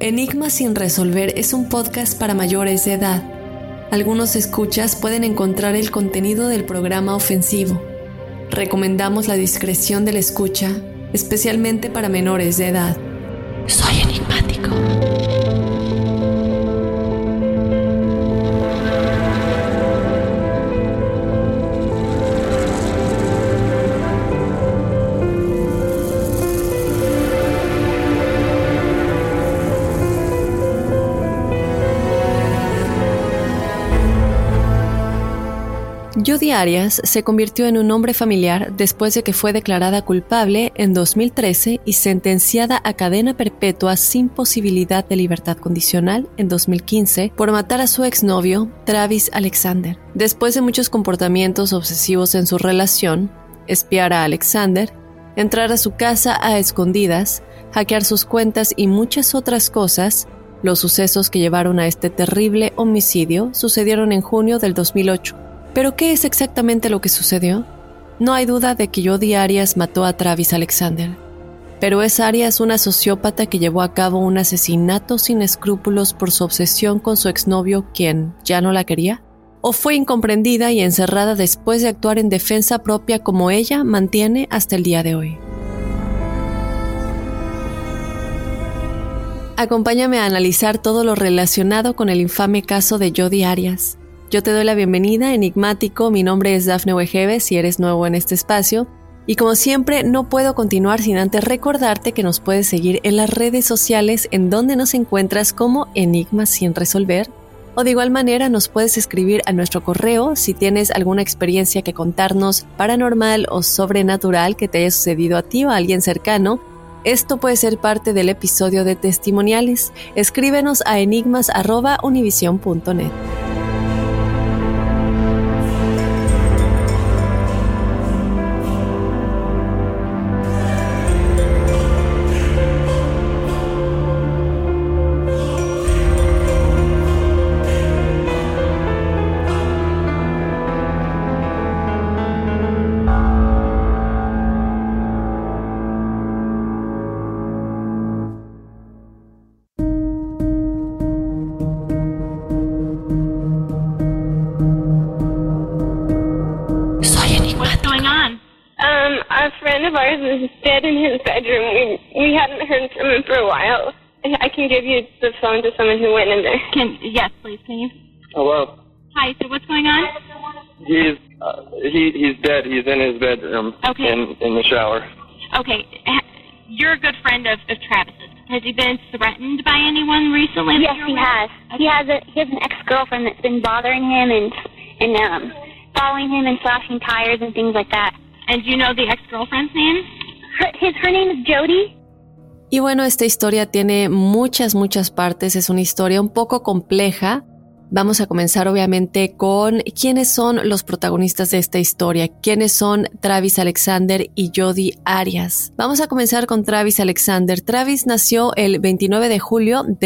Enigmas sin resolver es un podcast para mayores de edad. Algunos escuchas pueden encontrar el contenido del programa ofensivo. Recomendamos la discreción de la escucha, especialmente para menores de edad. Soy enigmático. Jodi Arias se convirtió en un hombre familiar después de que fue declarada culpable en 2013 y sentenciada a cadena perpetua sin posibilidad de libertad condicional en 2015 por matar a su exnovio, Travis Alexander. Después de muchos comportamientos obsesivos en su relación, espiar a Alexander, entrar a su casa a escondidas, hackear sus cuentas y muchas otras cosas, los sucesos que llevaron a este terrible homicidio sucedieron en junio del 2008. ¿Pero qué es exactamente lo que sucedió? No hay duda de que Jodi Arias mató a Travis Alexander. ¿Pero es Arias una sociópata que llevó a cabo un asesinato sin escrúpulos por su obsesión con su exnovio, quien ya no la quería? ¿O fue incomprendida y encerrada después de actuar en defensa propia como ella mantiene hasta el día de hoy? Acompáñame a analizar todo lo relacionado con el infame caso de Jodi Arias. Yo te doy la bienvenida, enigmático. Mi nombre es Dafne Wegebe, si eres nuevo en este espacio. Y como siempre, no puedo continuar sin antes recordarte que nos puedes seguir en las redes sociales en donde nos encuentras como Enigmas sin resolver. O de igual manera nos puedes escribir a nuestro correo si tienes alguna experiencia que contarnos paranormal o sobrenatural que te haya sucedido a ti o a alguien cercano. Esto puede ser parte del episodio de testimoniales. Escríbenos a enigmas@univision.net. A friend of ours is dead in his bedroom. We hadn't heard from him for a while. I can give you the phone to someone who went in there. Yes, please, can you? Hello. Hi, so what's going on? He's dead. He's in his bedroom. Okay. In the shower. Okay. You're a good friend of Travis's. Has he been threatened by anyone recently? Yes, he has. Okay. He has an ex-girlfriend that's been bothering him and following him and slashing tires and things like that. And do you know the ex-girlfriend's name? Her name is Jodi. Y bueno, esta historia tiene muchas partes. Es una historia un poco compleja. Vamos a comenzar obviamente con quiénes son los protagonistas de esta historia, quiénes son Travis Alexander y Jodi Arias. Vamos a comenzar con Travis Alexander. Travis nació el 29 de julio de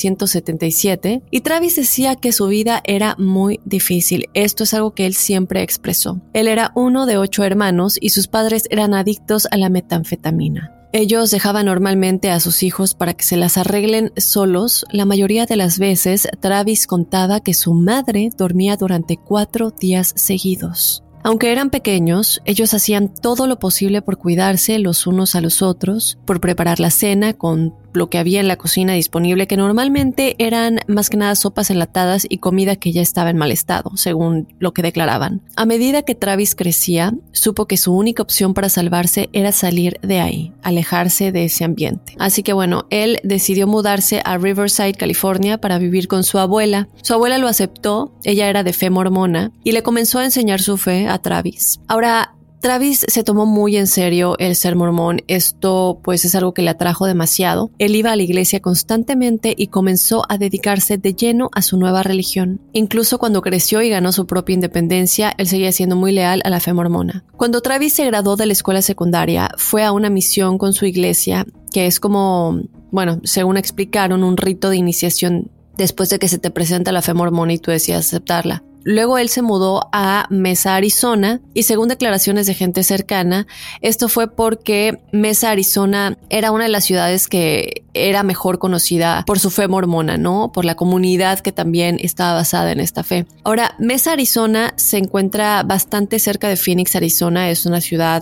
1977 y Travis decía que su vida era muy difícil. Esto es algo que él siempre expresó. Él era uno de 8 hermanos y sus padres eran adictos a la metanfetamina. Ellos dejaban normalmente a sus hijos para que se las arreglen solos. La mayoría de las veces, Travis contaba que su madre dormía durante 4 días seguidos. Aunque eran pequeños, ellos hacían todo lo posible por cuidarse los unos a los otros, por preparar la cena con lo que había en la cocina disponible, que normalmente eran más que nada sopas enlatadas y comida que ya estaba en mal estado, según lo que declaraban. A medida que Travis crecía, supo que su única opción para salvarse era salir de ahí, alejarse de ese ambiente. Así que bueno, él decidió mudarse a Riverside, California, para vivir con su abuela. Su abuela lo aceptó, ella era de fe mormona, y le comenzó a enseñar su fe a Travis. Ahora, Travis se tomó muy en serio el ser mormón. Esto pues es algo que le atrajo demasiado. Él iba a la iglesia constantemente y comenzó a dedicarse de lleno a su nueva religión. Incluso cuando creció y ganó su propia independencia, él seguía siendo muy leal a la fe mormona. Cuando Travis se graduó de la escuela secundaria, fue a una misión con su iglesia, que es como, bueno, según explicaron, un rito de iniciación después de que se te presenta la fe mormona y tú decidas aceptarla. Luego él se mudó a Mesa, Arizona, y según declaraciones de gente cercana, esto fue porque Mesa, Arizona era una de las ciudades que era mejor conocida por su fe mormona, ¿no? Por la comunidad que también estaba basada en esta fe. Ahora, Mesa, Arizona se encuentra bastante cerca de Phoenix, Arizona. Es una ciudad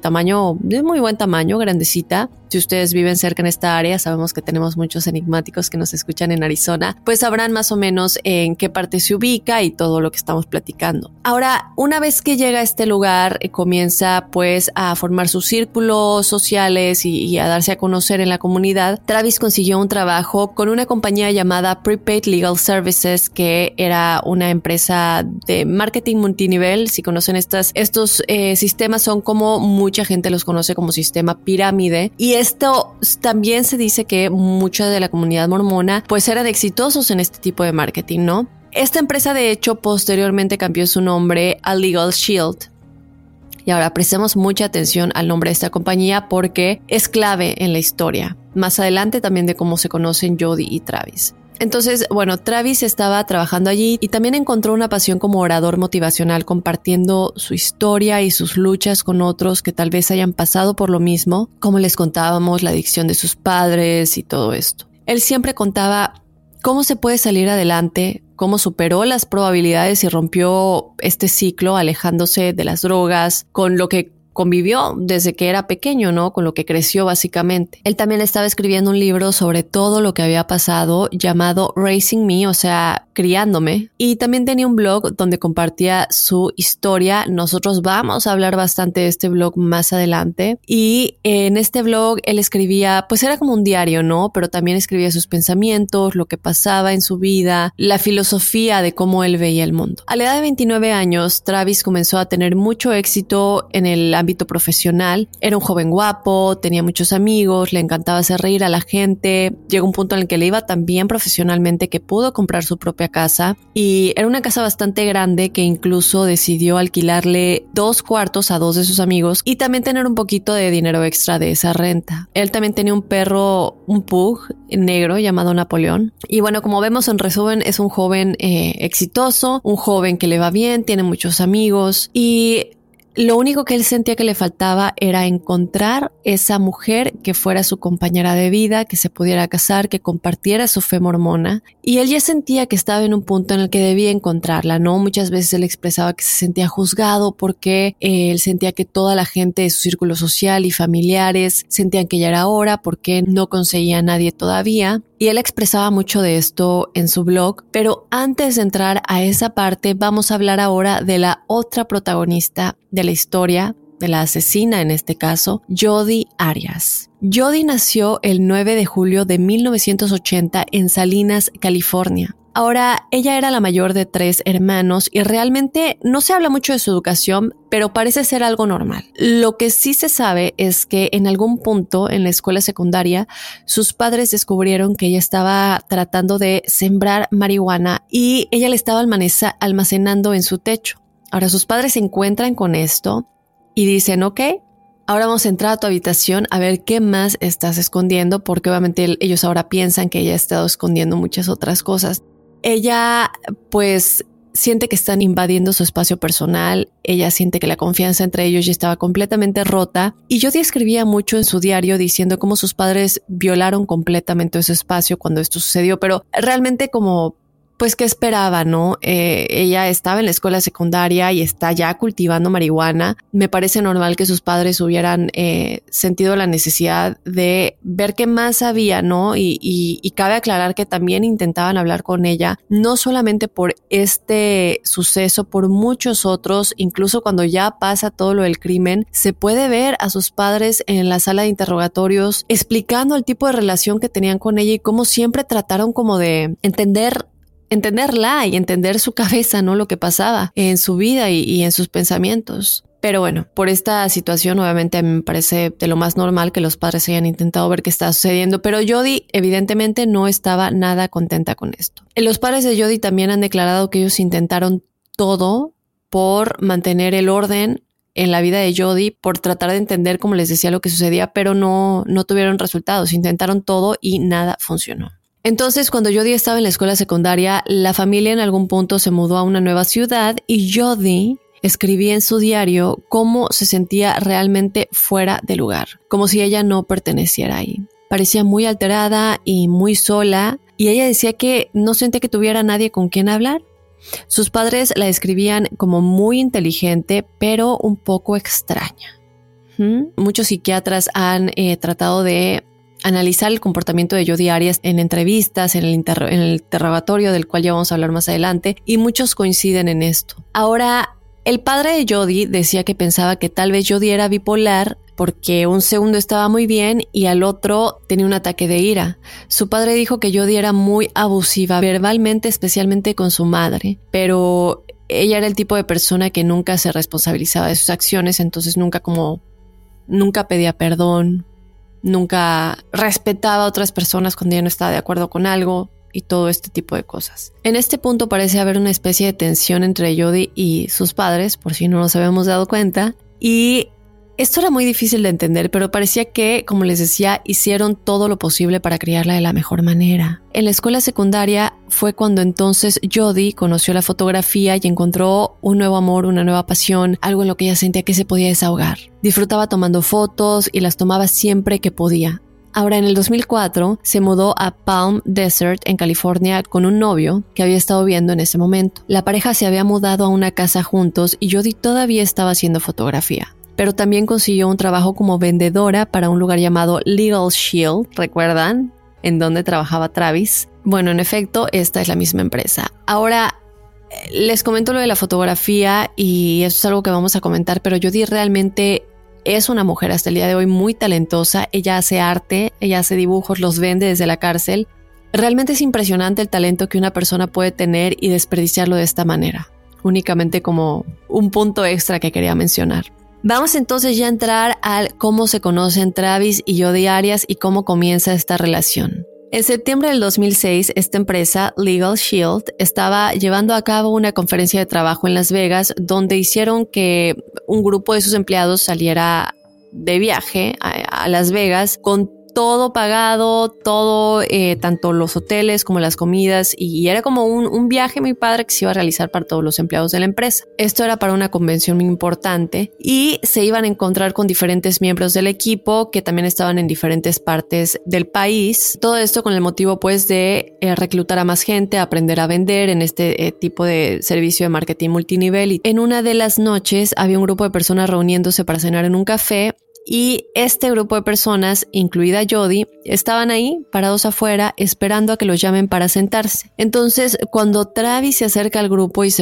de muy buen tamaño, grandecita. Si ustedes viven cerca en esta área, sabemos que tenemos muchos enigmáticos que nos escuchan en Arizona, pues sabrán más o menos en qué parte se ubica y todo lo que estamos platicando. Ahora, una vez que llega a este lugar, comienza pues a formar sus círculos sociales y a darse a conocer en la comunidad. Travis consiguió un trabajo con una compañía llamada Prepaid Legal Services, que era una empresa de marketing multinivel. Si conocen estos sistemas, son como mucha gente los conoce como sistema pirámide, y esto también se dice que mucha de la comunidad mormona pues eran exitosos en este tipo de marketing, ¿no? Esta empresa de hecho posteriormente cambió su nombre a Legal Shield. Y ahora prestemos mucha atención al nombre de esta compañía porque es clave en la historia. Más adelante también de cómo se conocen Jodi y Travis. Entonces, bueno, Travis estaba trabajando allí y también encontró una pasión como orador motivacional, compartiendo su historia y sus luchas con otros que tal vez hayan pasado por lo mismo, como les contábamos, la adicción de sus padres y todo esto. Él siempre contaba cómo se puede salir adelante, cómo superó las probabilidades y rompió este ciclo alejándose de las drogas, con lo que convivió desde que era pequeño, ¿no? Con lo que creció básicamente. Él también estaba escribiendo un libro sobre todo lo que había pasado llamado Raising Me, o sea, criándome. Y también tenía un blog donde compartía su historia. Nosotros vamos a hablar bastante de este blog más adelante. Y en este blog él escribía, pues era como un diario, ¿no? Pero también escribía sus pensamientos, lo que pasaba en su vida, la filosofía de cómo él veía el mundo. A la edad de 29 años, Travis comenzó a tener mucho éxito en el ámbito profesional. Era un joven guapo, tenía muchos amigos, le encantaba hacer reír a la gente. Llegó un punto en el que le iba tan bien profesionalmente que pudo comprar su propia casa, y era una casa bastante grande que incluso decidió alquilarle 2 cuartos a 2 de sus amigos y también tener un poquito de dinero extra de esa renta. Él también tenía un perro, un pug negro llamado Napoleón. Y bueno, como vemos en resumen, es un joven exitoso, un joven que le va bien, tiene muchos amigos, y lo único que él sentía que le faltaba era encontrar esa mujer que fuera su compañera de vida, que se pudiera casar, que compartiera su fe mormona. Y él ya sentía que estaba en un punto en el que debía encontrarla, ¿no? Muchas veces él expresaba que se sentía juzgado porque él sentía que toda la gente de su círculo social y familiares sentían que ya era hora porque no conseguía a nadie todavía. Y él expresaba mucho de esto en su blog, pero antes de entrar a esa parte vamos a hablar ahora de la otra protagonista de la historia, de la asesina en este caso, Jodi Arias. Jodi nació el 9 de julio de 1980 en Salinas, California. Ahora, ella era la mayor de 3 hermanos y realmente no se habla mucho de su educación, pero parece ser algo normal. Lo que sí se sabe es que en algún punto en la escuela secundaria, sus padres descubrieron que ella estaba tratando de sembrar marihuana y ella la estaba almacenando en su techo. Ahora, sus padres se encuentran con esto y dicen, ok, ahora vamos a entrar a tu habitación a ver qué más estás escondiendo, porque obviamente ellos ahora piensan que ella ha estado escondiendo muchas otras cosas. Ella pues siente que están invadiendo su espacio personal, ella siente que la confianza entre ellos ya estaba completamente rota, y Jodi escribía mucho en su diario diciendo cómo sus padres violaron completamente ese espacio cuando esto sucedió, pero realmente como pues qué esperaba, ¿no? Ella estaba en la escuela secundaria y está ya cultivando marihuana. Me parece normal que sus padres hubieran sentido la necesidad de ver qué más había, ¿no? Y cabe aclarar que también intentaban hablar con ella, no solamente por este suceso, por muchos otros. Incluso cuando ya pasa todo lo del crimen, se puede ver a sus padres en la sala de interrogatorios explicando el tipo de relación que tenían con ella y cómo siempre trataron como de entenderla y entender su cabeza, ¿no? Lo que pasaba en su vida y en sus pensamientos. Pero bueno, por esta situación obviamente a mí me parece de lo más normal que los padres hayan intentado ver qué estaba sucediendo, pero Jodi evidentemente no estaba nada contenta con esto. Los padres de Jodi también han declarado que ellos intentaron todo por mantener el orden en la vida de Jodi, por tratar de entender, como les decía, lo que sucedía, pero no tuvieron resultados. Intentaron todo y nada funcionó. Entonces, cuando Jody estaba en la escuela secundaria, la familia en algún punto se mudó a una nueva ciudad y Jody escribía en su diario cómo se sentía realmente fuera de lugar, como si ella no perteneciera ahí. Parecía muy alterada y muy sola, y ella decía que no sentía que tuviera nadie con quien hablar. Sus padres la describían como muy inteligente, pero un poco extraña. Muchos psiquiatras han tratado de analizar el comportamiento de Jodi Arias en entrevistas, en el interrogatorio del cual ya vamos a hablar más adelante, y muchos coinciden en esto. Ahora, el padre de Jodi decía que pensaba que tal vez Jodi era bipolar porque un segundo estaba muy bien y al otro tenía un ataque de ira. Su padre dijo que Jodi era muy abusiva verbalmente, especialmente con su madre, pero ella era el tipo de persona que nunca se responsabilizaba de sus acciones, entonces nunca pedía perdón, nunca respetaba a otras personas cuando ella no estaba de acuerdo con algo y todo este tipo de cosas. En este punto parece haber una especie de tensión entre Jodi y sus padres, por si no nos habíamos dado cuenta, y esto era muy difícil de entender, pero parecía que, como les decía, hicieron todo lo posible para criarla de la mejor manera. En la escuela secundaria fue cuando entonces Jodi conoció la fotografía y encontró un nuevo amor, una nueva pasión, algo en lo que ella sentía que se podía desahogar. Disfrutaba tomando fotos y las tomaba siempre que podía. Ahora, en el 2004, se mudó a Palm Desert, en California, con un novio que había estado viendo en ese momento. La pareja se había mudado a una casa juntos y Jodi todavía estaba haciendo fotografía. Pero también consiguió un trabajo como vendedora para un lugar llamado Legal Shield, ¿recuerdan? En donde trabajaba Travis. Bueno, en efecto, esta es la misma empresa. Ahora, les comento lo de la fotografía y eso es algo que vamos a comentar, pero Jodi realmente es una mujer hasta el día de hoy muy talentosa. Ella hace arte, ella hace dibujos, los vende desde la cárcel. Realmente es impresionante el talento que una persona puede tener y desperdiciarlo de esta manera. Únicamente como un punto extra que quería mencionar. Vamos entonces ya a entrar al cómo se conocen Travis y Jodi Arias y cómo comienza esta relación. En septiembre del 2006, esta empresa, Legal Shield, estaba llevando a cabo una conferencia de trabajo en Las Vegas donde hicieron que un grupo de sus empleados saliera de viaje a Las Vegas con todo pagado, todo, tanto los hoteles como las comidas, y era como un viaje muy padre que se iba a realizar para todos los empleados de la empresa. Esto era para una convención muy importante y se iban a encontrar con diferentes miembros del equipo que también estaban en diferentes partes del país. Todo esto con el motivo pues de reclutar a más gente, aprender a vender en este tipo de servicio de marketing multinivel. Y en una de las noches había un grupo de personas reuniéndose para cenar en un café. Y este grupo de personas, incluida Jodi, estaban ahí parados afuera esperando a que los llamen para sentarse. Entonces, cuando Travis se acerca al grupo y se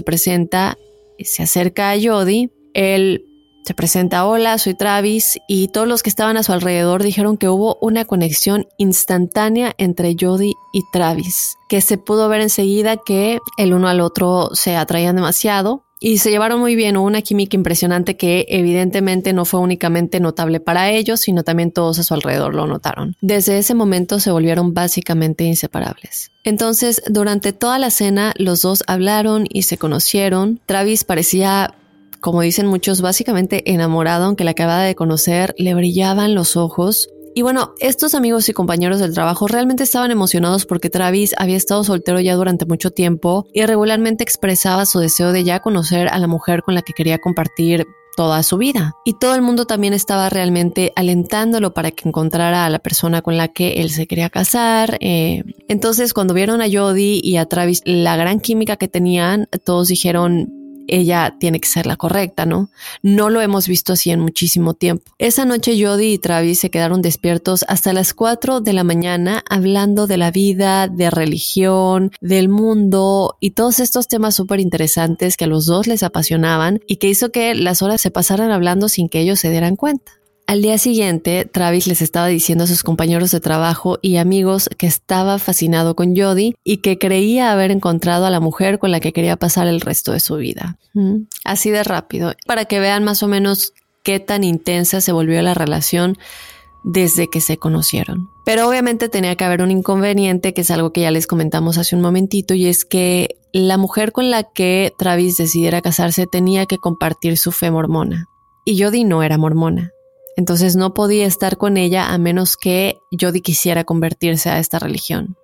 acerca a Jodi, él se presenta: hola, soy Travis, y todos los que estaban a su alrededor dijeron que hubo una conexión instantánea entre Jodi y Travis, que se pudo ver enseguida que el uno al otro se atraían demasiado. Y se llevaron muy bien, hubo una química impresionante que evidentemente no fue únicamente notable para ellos, sino también todos a su alrededor lo notaron. Desde ese momento se volvieron básicamente inseparables. Entonces, durante toda la cena, los dos hablaron y se conocieron. Travis parecía, como dicen muchos, básicamente enamorado, aunque la acababa de conocer, le brillaban los ojos. Y bueno, estos amigos y compañeros del trabajo realmente estaban emocionados porque Travis había estado soltero ya durante mucho tiempo y regularmente expresaba su deseo de ya conocer a la mujer con la que quería compartir toda su vida. Y todo el mundo también estaba realmente alentándolo para que encontrara a la persona con la que él se quería casar. Entonces, cuando vieron a Jodi y a Travis la gran química que tenían, todos dijeron: ella tiene que ser la correcta, ¿no? No lo hemos visto así en muchísimo tiempo. Esa noche Jodi y Travis se quedaron despiertos hasta las 4 de la mañana hablando de la vida, de religión, del mundo y todos estos temas súper interesantes que a los dos les apasionaban y que hizo que las horas se pasaran hablando sin que ellos se dieran cuenta. Al día siguiente, Travis les estaba diciendo a sus compañeros de trabajo y amigos que estaba fascinado con Jodi y que creía haber encontrado a la mujer con la que quería pasar el resto de su vida. Así de rápido, para que vean más o menos qué tan intensa se volvió la relación desde que se conocieron. Pero obviamente tenía que haber un inconveniente, que es algo que ya les comentamos hace un momentito, y es que la mujer con la que Travis decidiera casarse tenía que compartir su fe mormona. Y Jodi no era mormona. Entonces no podía estar con ella a menos que Jodi quisiera convertirse a esta religión.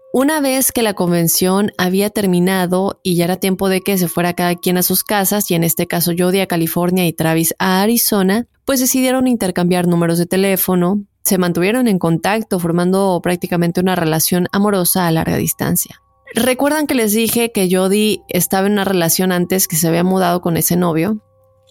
Una vez que la convención había terminado y ya era tiempo de que se fuera cada quien a sus casas, y en este caso Jody a California y Travis a Arizona, pues decidieron intercambiar números de teléfono, se mantuvieron en contacto formando prácticamente una relación amorosa a larga distancia. ¿Recuerdan que les dije que Jody estaba en una relación antes, que se había mudado con ese novio?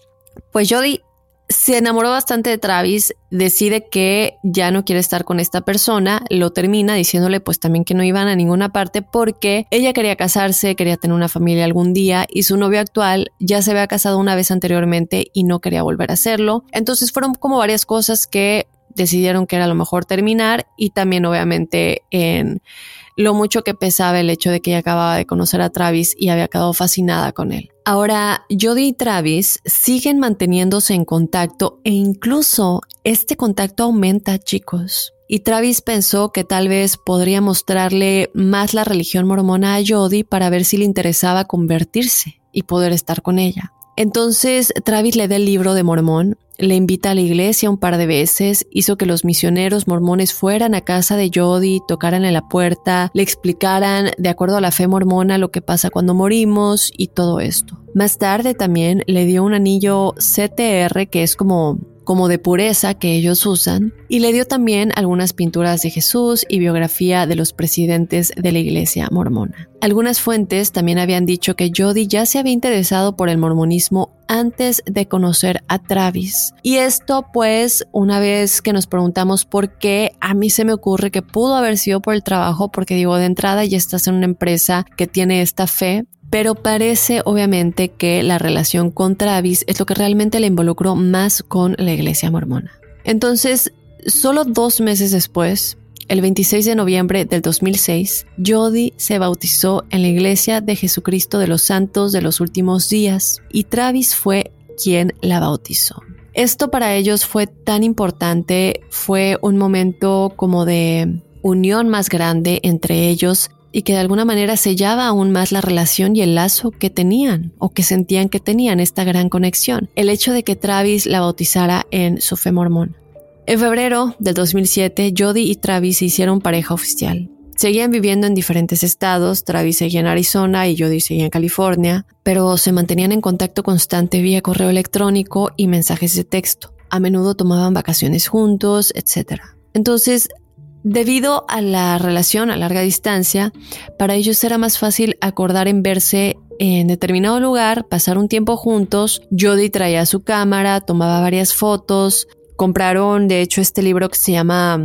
Pues Jody se enamoró bastante de Travis, decide que ya no quiere estar con esta persona, lo termina diciéndole pues también que no iban a ninguna parte porque ella quería casarse, quería tener una familia algún día y su novio actual ya se había casado una vez anteriormente y no quería volver a hacerlo. Entonces fueron como varias cosas que decidieron que era lo mejor terminar, y también obviamente en lo mucho que pesaba el hecho de que ella acababa de conocer a Travis y había quedado fascinada con él. Ahora, Jody y Travis siguen manteniéndose en contacto e incluso este contacto aumenta, chicos. Y Travis pensó que tal vez podría mostrarle más la religión mormona a Jody para ver si le interesaba convertirse y poder estar con ella. Entonces Travis le da el libro de Mormón, le invita a la iglesia un par de veces, hizo que los misioneros mormones fueran a casa de Jody, tocaran en la puerta, le explicaran de acuerdo a la fe mormona lo que pasa cuando morimos y todo esto. Más tarde también le dio un anillo CTR, que es como de pureza que ellos usan, y le dio también algunas pinturas de Jesús y biografía de los presidentes de la iglesia mormona. Algunas fuentes también habían dicho que Jody ya se había interesado por el mormonismo antes de conocer a Travis. Y esto pues, una vez que nos preguntamos por qué, a mí se me ocurre que pudo haber sido por el trabajo, porque digo, de entrada ya estás en una empresa que tiene esta fe. Pero parece obviamente que la relación con Travis es lo que realmente le involucró más con la iglesia mormona. Entonces, solo 2 meses después, el 26 de noviembre del 2006, Jody se bautizó en la Iglesia de Jesucristo de los Santos de los Últimos Días y Travis fue quien la bautizó. Esto para ellos fue tan importante, fue un momento como de unión más grande entre ellos, y que de alguna manera sellaba aún más la relación y el lazo que tenían o que sentían que tenían, esta gran conexión. El hecho de que Travis la bautizara en su fe mormona. En febrero del 2007, Jody y Travis se hicieron pareja oficial. Seguían viviendo en diferentes estados, Travis seguía en Arizona y Jody seguía en California, pero se mantenían en contacto constante vía correo electrónico y mensajes de texto. A menudo tomaban vacaciones juntos, etc. Entonces, debido a la relación a larga distancia, para ellos era más fácil acordar en verse en determinado lugar, pasar un tiempo juntos. Jody traía su cámara, tomaba varias fotos. Compraron, de hecho, este libro que se llama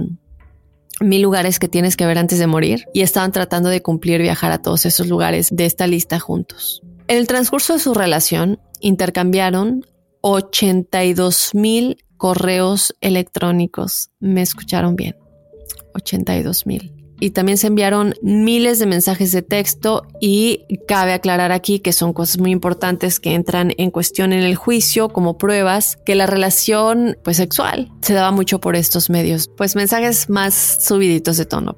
1000 lugares que tienes que ver antes de morir, y estaban tratando de cumplir viajar a todos esos lugares de esta lista juntos. En el transcurso de su relación, intercambiaron 82,000 correos electrónicos. ¿Me escucharon bien? 82,000. Y también se enviaron miles de mensajes de texto, y cabe aclarar aquí que son cosas muy importantes que entran en cuestión en el juicio como pruebas, que la relación pues sexual se daba mucho por estos medios, pues mensajes más subiditos de tono.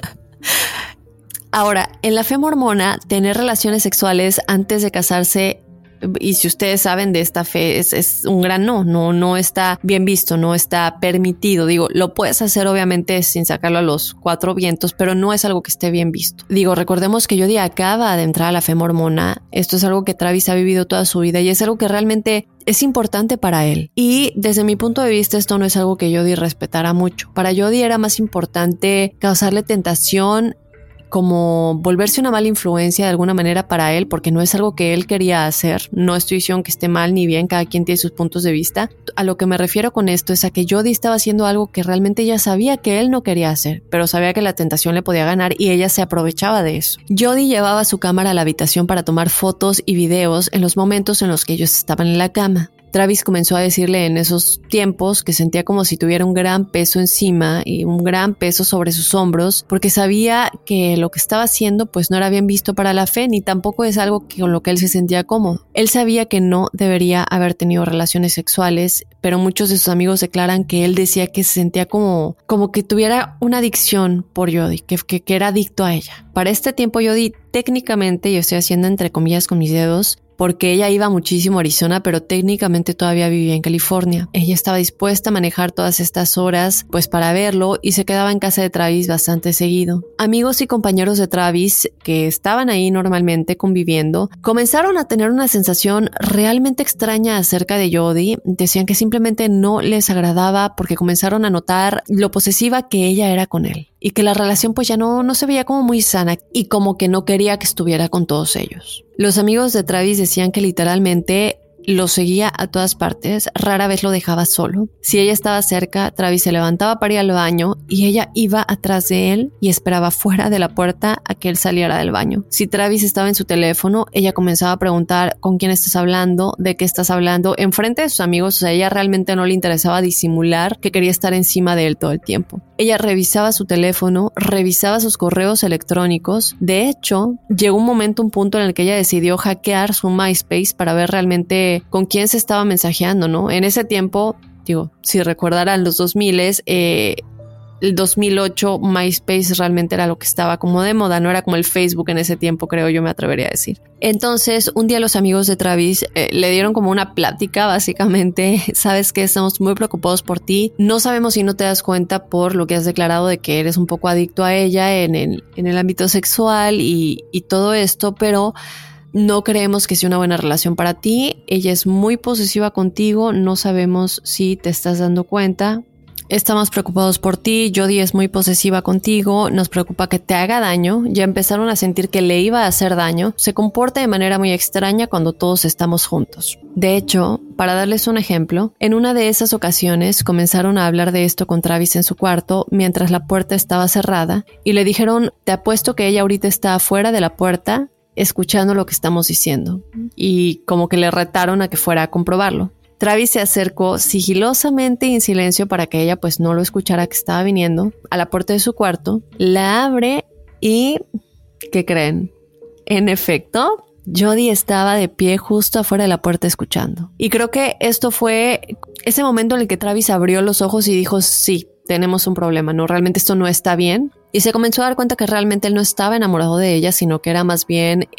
Ahora, en la fe mormona, tener relaciones sexuales antes de casarse, y si ustedes saben de esta fe, es un gran no está bien visto, no está permitido. Digo, lo puedes hacer obviamente sin sacarlo a los 4 vientos, pero no es algo que esté bien visto. Digo, recordemos que Jody acaba de entrar a la fe mormona. Esto es algo que Travis ha vivido toda su vida y es algo que realmente es importante para él. Y desde mi punto de vista, esto no es algo que Jody respetara mucho. Para Jody era más importante causarle tentación, como volverse una mala influencia de alguna manera para él, porque no es algo que él quería hacer. No estoy diciendo que esté mal ni bien, cada quien tiene sus puntos de vista. A lo que me refiero con esto es a que Jody estaba haciendo algo que realmente ella sabía que él no quería hacer, pero sabía que la tentación le podía ganar y ella se aprovechaba de eso. Jody llevaba su cámara a la habitación para tomar fotos y videos en los momentos en los que ellos estaban en la cama. Travis comenzó a decirle en esos tiempos que sentía como si tuviera un gran peso encima y un gran peso sobre sus hombros, porque sabía que lo que estaba haciendo pues no era bien visto para la fe, ni tampoco es algo con lo que él se sentía cómodo. Él sabía que no debería haber tenido relaciones sexuales, pero muchos de sus amigos declaran que él decía que se sentía como que tuviera una adicción por Jody, que era adicto a ella. Para este tiempo Jody técnicamente, yo estoy haciendo entre comillas con mis dedos, porque ella iba muchísimo a Arizona, pero técnicamente todavía vivía en California. Ella estaba dispuesta a manejar todas estas horas pues para verlo y se quedaba en casa de Travis bastante seguido. Amigos y compañeros de Travis que estaban ahí normalmente conviviendo comenzaron a tener una sensación realmente extraña acerca de Jody. Decían que simplemente no les agradaba porque comenzaron a notar lo posesiva que ella era con él y que la relación pues ya no se veía como muy sana y como que no quería que estuviera con todos ellos. Los amigos de Travis decían que literalmente lo seguía a todas partes, rara vez lo dejaba solo. Si ella estaba cerca, Travis se levantaba para ir al baño y ella iba atrás de él y esperaba fuera de la puerta a que él saliera del baño. Si Travis estaba en su teléfono, ella comenzaba a preguntar ¿con quién estás hablando? ¿De qué estás hablando? Enfrente de sus amigos, o sea, ella realmente no le interesaba disimular que quería estar encima de él todo el tiempo. Ella revisaba su teléfono, revisaba sus correos electrónicos. De hecho, llegó un punto en el que ella decidió hackear su MySpace para ver realmente con quién se estaba mensajeando, ¿no? En ese tiempo, si recordarán los 2000s, el 2008 MySpace realmente era lo que estaba como de moda, no era como el Facebook en ese tiempo, creo yo, me atrevería a decir. Entonces, un día los amigos de Travis le dieron como una plática, básicamente, sabes que estamos muy preocupados por ti, no sabemos si no te das cuenta por lo que has declarado de que eres un poco adicto a ella en el ámbito sexual y todo esto, pero no creemos que sea una buena relación para ti. Ella es muy posesiva contigo. No sabemos si te estás dando cuenta. Estamos preocupados por ti. Jody es muy posesiva contigo. Nos preocupa que te haga daño. Ya empezaron a sentir que le iba a hacer daño. Se comporta de manera muy extraña cuando todos estamos juntos. De hecho, para darles un ejemplo, en una de esas ocasiones comenzaron a hablar de esto con Travis en su cuarto mientras la puerta estaba cerrada y le dijeron, te apuesto que ella ahorita está afuera de la puerta escuchando lo que estamos diciendo, y como que le retaron a que fuera a comprobarlo. Travis se acercó sigilosamente y en silencio para que ella pues no lo escuchara que estaba viniendo a la puerta de su cuarto, la abre y ¿qué creen? En efecto, Jody estaba de pie justo afuera de la puerta escuchando. Y creo que esto fue ese momento en el que Travis abrió los ojos y dijo, sí, tenemos un problema, ¿no? Realmente esto no está bien. Y se comenzó a dar cuenta que realmente él no estaba enamorado de ella, sino que era más bien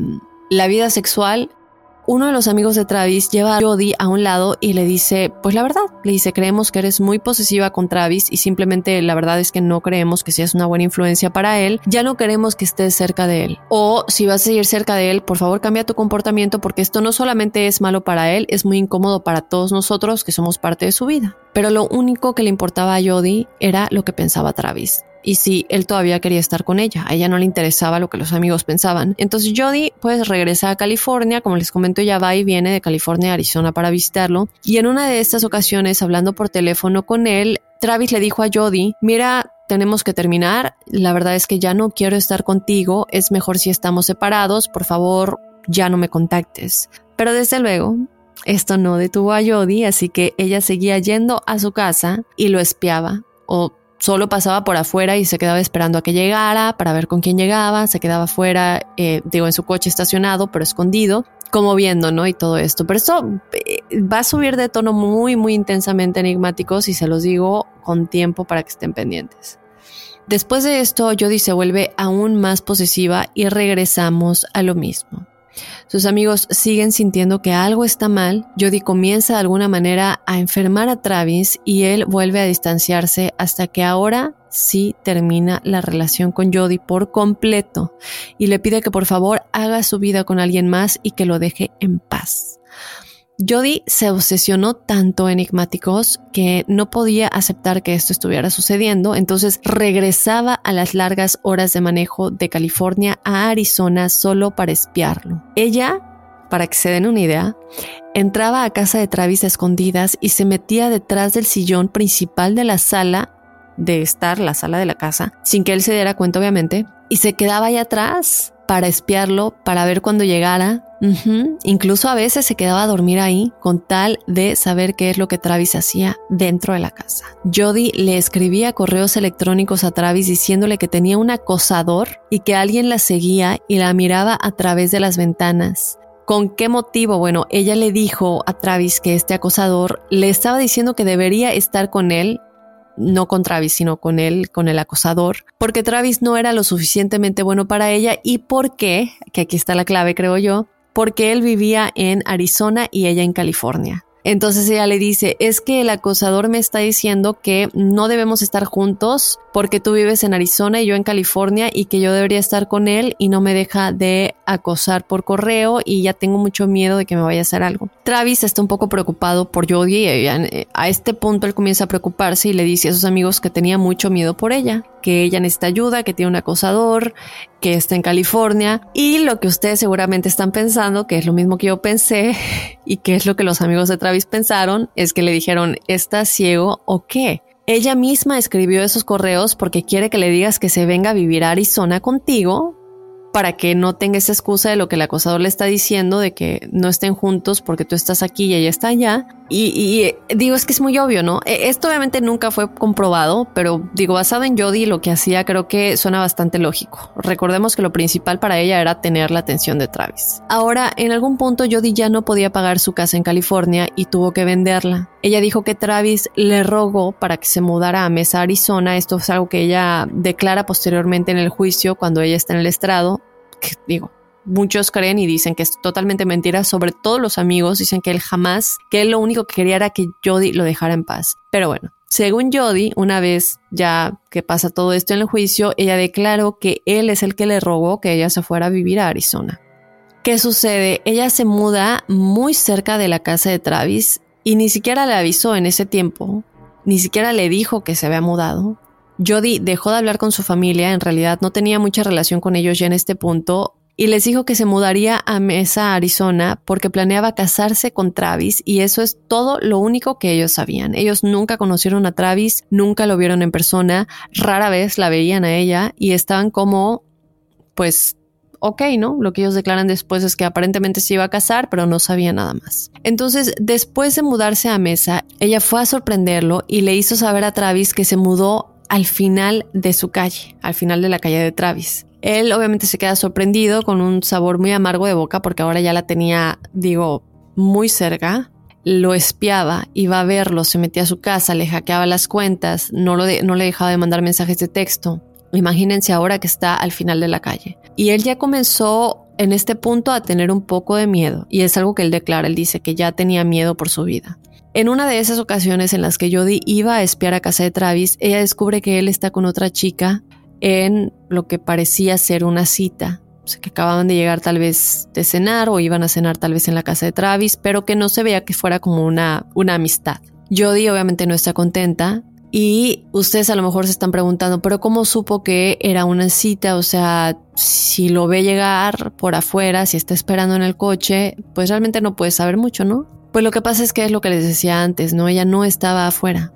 la vida sexual. Uno de los amigos de Travis lleva a Jody a un lado y le dice, pues la verdad, le dice, creemos que eres muy posesiva con Travis y simplemente la verdad es que no creemos que seas una buena influencia para él, ya no queremos que estés cerca de él. O si vas a seguir cerca de él, por favor cambia tu comportamiento porque esto no solamente es malo para él, es muy incómodo para todos nosotros que somos parte de su vida. Pero lo único que le importaba a Jody era lo que pensaba Travis. Y sí, él todavía quería estar con ella. A ella no le interesaba lo que los amigos pensaban. Entonces Jody pues regresa a California. Como les comento, ella va y viene de California a Arizona para visitarlo. Y en una de estas ocasiones, hablando por teléfono con él, Travis le dijo a Jody, mira, tenemos que terminar. La verdad es que ya no quiero estar contigo. Es mejor si estamos separados. Por favor, ya no me contactes. Pero desde luego, esto no detuvo a Jody, así que ella seguía yendo a su casa y lo espiaba. O solo pasaba por afuera y se quedaba esperando a que llegara para ver con quién llegaba. Se quedaba afuera, en su coche estacionado, pero escondido, como viendo, ¿no? Y todo esto. Pero esto va a subir de tono muy, muy intensamente enigmáticos y se los digo con tiempo para que estén pendientes. Después de esto, Jody se vuelve aún más posesiva y regresamos a lo mismo. Sus amigos siguen sintiendo que algo está mal. Jody comienza de alguna manera a enfermar a Travis y él vuelve a distanciarse hasta que ahora sí termina la relación con Jody por completo y le pide que por favor haga su vida con alguien más y que lo deje en paz. Jody se obsesionó tanto enigmáticos que no podía aceptar que esto estuviera sucediendo, entonces regresaba a las largas horas de manejo de California a Arizona solo para espiarlo. Ella, para que se den una idea, entraba a casa de Travis a escondidas y se metía detrás del sillón principal de la sala la sala de la casa, sin que él se diera cuenta obviamente, y se quedaba ahí atrás para espiarlo, para ver cuando llegara. Incluso a veces se quedaba a dormir ahí con tal de saber qué es lo que Travis hacía dentro de la casa. Jody le escribía correos electrónicos a Travis diciéndole que tenía un acosador y que alguien la seguía y la miraba a través de las ventanas. ¿Con qué motivo? Bueno, ella le dijo a Travis que este acosador le estaba diciendo que debería estar con él, no con Travis, sino con él, con el acosador, porque Travis no era lo suficientemente bueno para ella y porque, que aquí está la clave creo yo, porque él vivía en Arizona y ella en California. Entonces ella le dice, es que el acosador me está diciendo que no debemos estar juntos porque tú vives en Arizona y yo en California y que yo debería estar con él y no me deja de acosar por correo y ya tengo mucho miedo de que me vaya a hacer algo. Travis está un poco preocupado por Jody y a este punto él comienza a preocuparse y le dice a sus amigos que tenía mucho miedo por ella, que ella necesita ayuda, que tiene un acosador, que está en California y lo que ustedes seguramente están pensando, que es lo mismo que yo pensé y que es lo que los amigos de Travis pensaron, es que le dijeron, ¿estás ciego o qué? Ella misma escribió esos correos porque quiere que le digas que se venga a vivir a Arizona contigo para que no tenga esa excusa de lo que el acosador le está diciendo de que no estén juntos porque tú estás aquí y ella está allá. Y digo, es que es muy obvio, ¿no? Esto obviamente nunca fue comprobado, pero digo, basado en Jody, lo que hacía creo que suena bastante lógico. Recordemos que lo principal para ella era tener la atención de Travis. Ahora, en algún punto Jody ya no podía pagar su casa en California y tuvo que venderla. Ella dijo que Travis le rogó para que se mudara a Mesa, Arizona. Esto es algo que ella declara posteriormente en el juicio cuando ella está en el estrado. Que, digo, muchos creen y dicen que es totalmente mentira, sobre todo los amigos dicen que él jamás, que él lo único que quería era que Jody lo dejara en paz. Pero bueno, según Jody, una vez ya que pasa todo esto en el juicio, ella declaró que él es el que le rogó que ella se fuera a vivir a Arizona. ¿Qué sucede? Ella se muda muy cerca de la casa de Travis y ni siquiera le avisó en ese tiempo, ni siquiera le dijo que se había mudado. Jody dejó de hablar con su familia, en realidad no tenía mucha relación con ellos ya en este punto, y les dijo que se mudaría a Mesa, Arizona, porque planeaba casarse con Travis, y eso es todo lo único que ellos sabían. Ellos nunca conocieron a Travis, nunca lo vieron en persona, rara vez la veían a ella, y estaban como, pues, ok, ¿no? Lo que ellos declaran después es que aparentemente se iba a casar, pero no sabía nada más. Entonces, después de mudarse a Mesa, ella fue a sorprenderlo y le hizo saber a Travis que se mudó al final de su calle, al final de la calle de Travis. Él obviamente se queda sorprendido con un sabor muy amargo de boca porque ahora ya la tenía, digo, muy cerca. Lo espiaba, iba a verlo, se metía a su casa, le hackeaba las cuentas, no le dejaba de mandar mensajes de texto. Imagínense ahora que está al final de la calle. Y él ya comenzó en este punto a tener un poco de miedo y es algo que él declara, él dice que ya tenía miedo por su vida. En una de esas ocasiones en las que Jody iba a espiar a casa de Travis, ella descubre que él está con otra chica en lo que parecía ser una cita. O sea, que acababan de llegar tal vez de cenar o iban a cenar tal vez en la casa de Travis, pero que no se veía que fuera como una amistad. Jody obviamente no está contenta y ustedes a lo mejor se están preguntando, ¿pero cómo supo que era una cita? O sea, si lo ve llegar por afuera, si está esperando en el coche, pues realmente no puede saber mucho, ¿no? Pues lo que pasa es que es lo que les decía antes, ¿no? Ella no estaba afuera.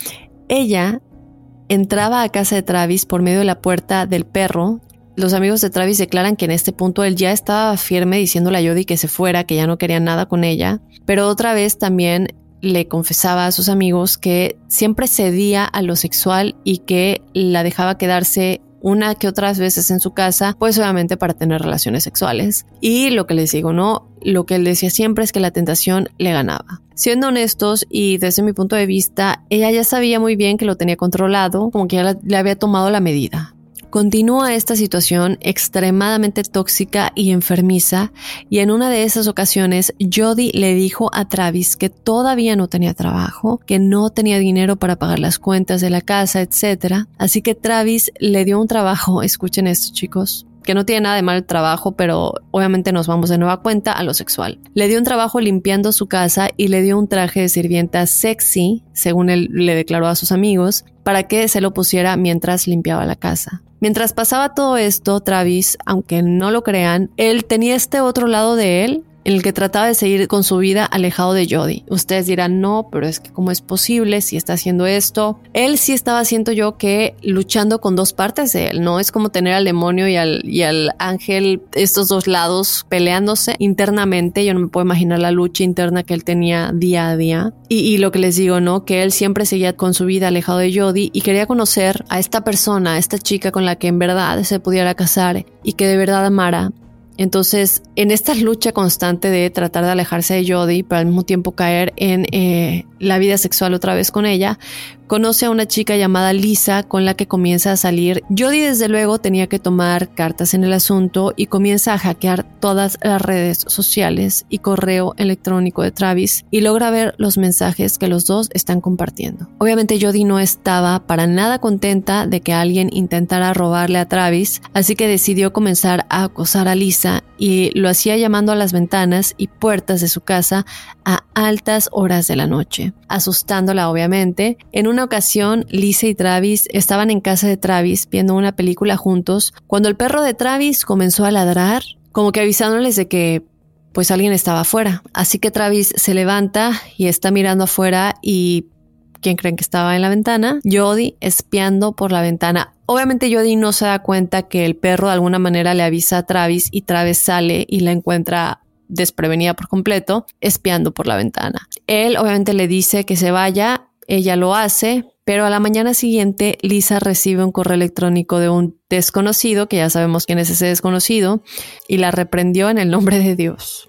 Ella entraba a casa de Travis por medio de la puerta del perro. Los amigos de Travis declaran que en este punto él ya estaba firme diciéndole a Jody que se fuera, que ya no quería nada con ella. Pero otra vez también le confesaba a sus amigos que siempre cedía a lo sexual y que la dejaba quedarse una que otras veces en su casa, pues obviamente para tener relaciones sexuales. Y lo que les digo, ¿no? Lo que él decía siempre es que la tentación le ganaba. Siendo honestos y desde mi punto de vista, ella ya sabía muy bien que lo tenía controlado, como que ya le había tomado la medida. Continúa esta situación extremadamente tóxica y enfermiza y en una de esas ocasiones Jody le dijo a Travis que todavía no tenía trabajo, que no tenía dinero para pagar las cuentas de la casa, etc. Así que Travis le dio un trabajo, escuchen esto chicos, que no tiene nada de mal el trabajo, pero obviamente nos vamos de nueva cuenta a lo sexual. Le dio un trabajo limpiando su casa y le dio un traje de sirvienta sexy, según él le declaró a sus amigos, para que se lo pusiera mientras limpiaba la casa. Mientras pasaba todo esto, Travis, aunque no lo crean, él tenía este otro lado de él en el que trataba de seguir con su vida alejado de Jody. Ustedes dirán, no, pero es que ¿cómo es posible si está haciendo esto? Él sí estaba, siento yo, que luchando con dos partes de él, ¿no? Es como tener al demonio y al ángel, estos dos lados peleándose internamente. Yo no me puedo imaginar la lucha interna que él tenía día a día. Y lo que les digo, ¿no? Que él siempre seguía con su vida alejado de Jody y quería conocer a esta persona, a esta chica con la que en verdad se pudiera casar y que de verdad amara. Entonces, en esta lucha constante de tratar de alejarse de Jody, pero al mismo tiempo caer en la vida sexual otra vez con ella, conoce a una chica llamada Lisa con la que comienza a salir. Jody desde luego tenía que tomar cartas en el asunto y comienza a hackear todas las redes sociales y correo electrónico de Travis y logra ver los mensajes que los dos están compartiendo. Obviamente Jody no estaba para nada contenta de que alguien intentara robarle a Travis, así que decidió comenzar a acosar a Lisa y lo hacía llamando a las ventanas y puertas de su casa a altas horas de la noche, asustándola obviamente. En una ocasión, Lisa y Travis estaban en casa de Travis viendo una película juntos cuando el perro de Travis comenzó a ladrar, como que avisándoles de que pues alguien estaba afuera. Así que Travis se levanta y está mirando afuera y ¿quién creen que estaba en la ventana? Jody, espiando por la ventana. Obviamente Jody no se da cuenta que el perro de alguna manera le avisa a Travis y Travis sale y la encuentra desprevenida por completo, espiando por la ventana. Él obviamente le dice que se vaya, ella lo hace, pero a la mañana siguiente Lisa recibe un correo electrónico de un desconocido, que ya sabemos quién es ese desconocido, y la reprendió en el nombre de Dios.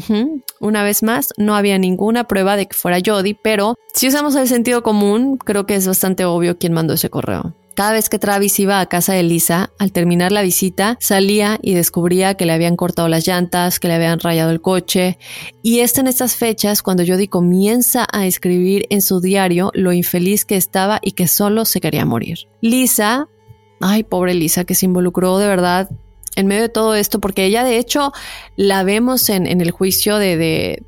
Una vez más, no había ninguna prueba de que fuera Jody, pero si usamos el sentido común, creo que es bastante obvio quién mandó ese correo. Cada vez que Travis iba a casa de Lisa, al terminar la visita, salía y descubría que le habían cortado las llantas, que le habían rayado el coche. Y es en estas fechas cuando Jody comienza a escribir en su diario lo infeliz que estaba y que solo se quería morir. Lisa, ay, pobre Lisa, que se involucró de verdad en medio de todo esto, porque ella de hecho la vemos en el juicio de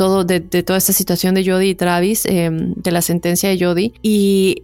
toda esta situación de Jody y Travis, de la sentencia de Jody, y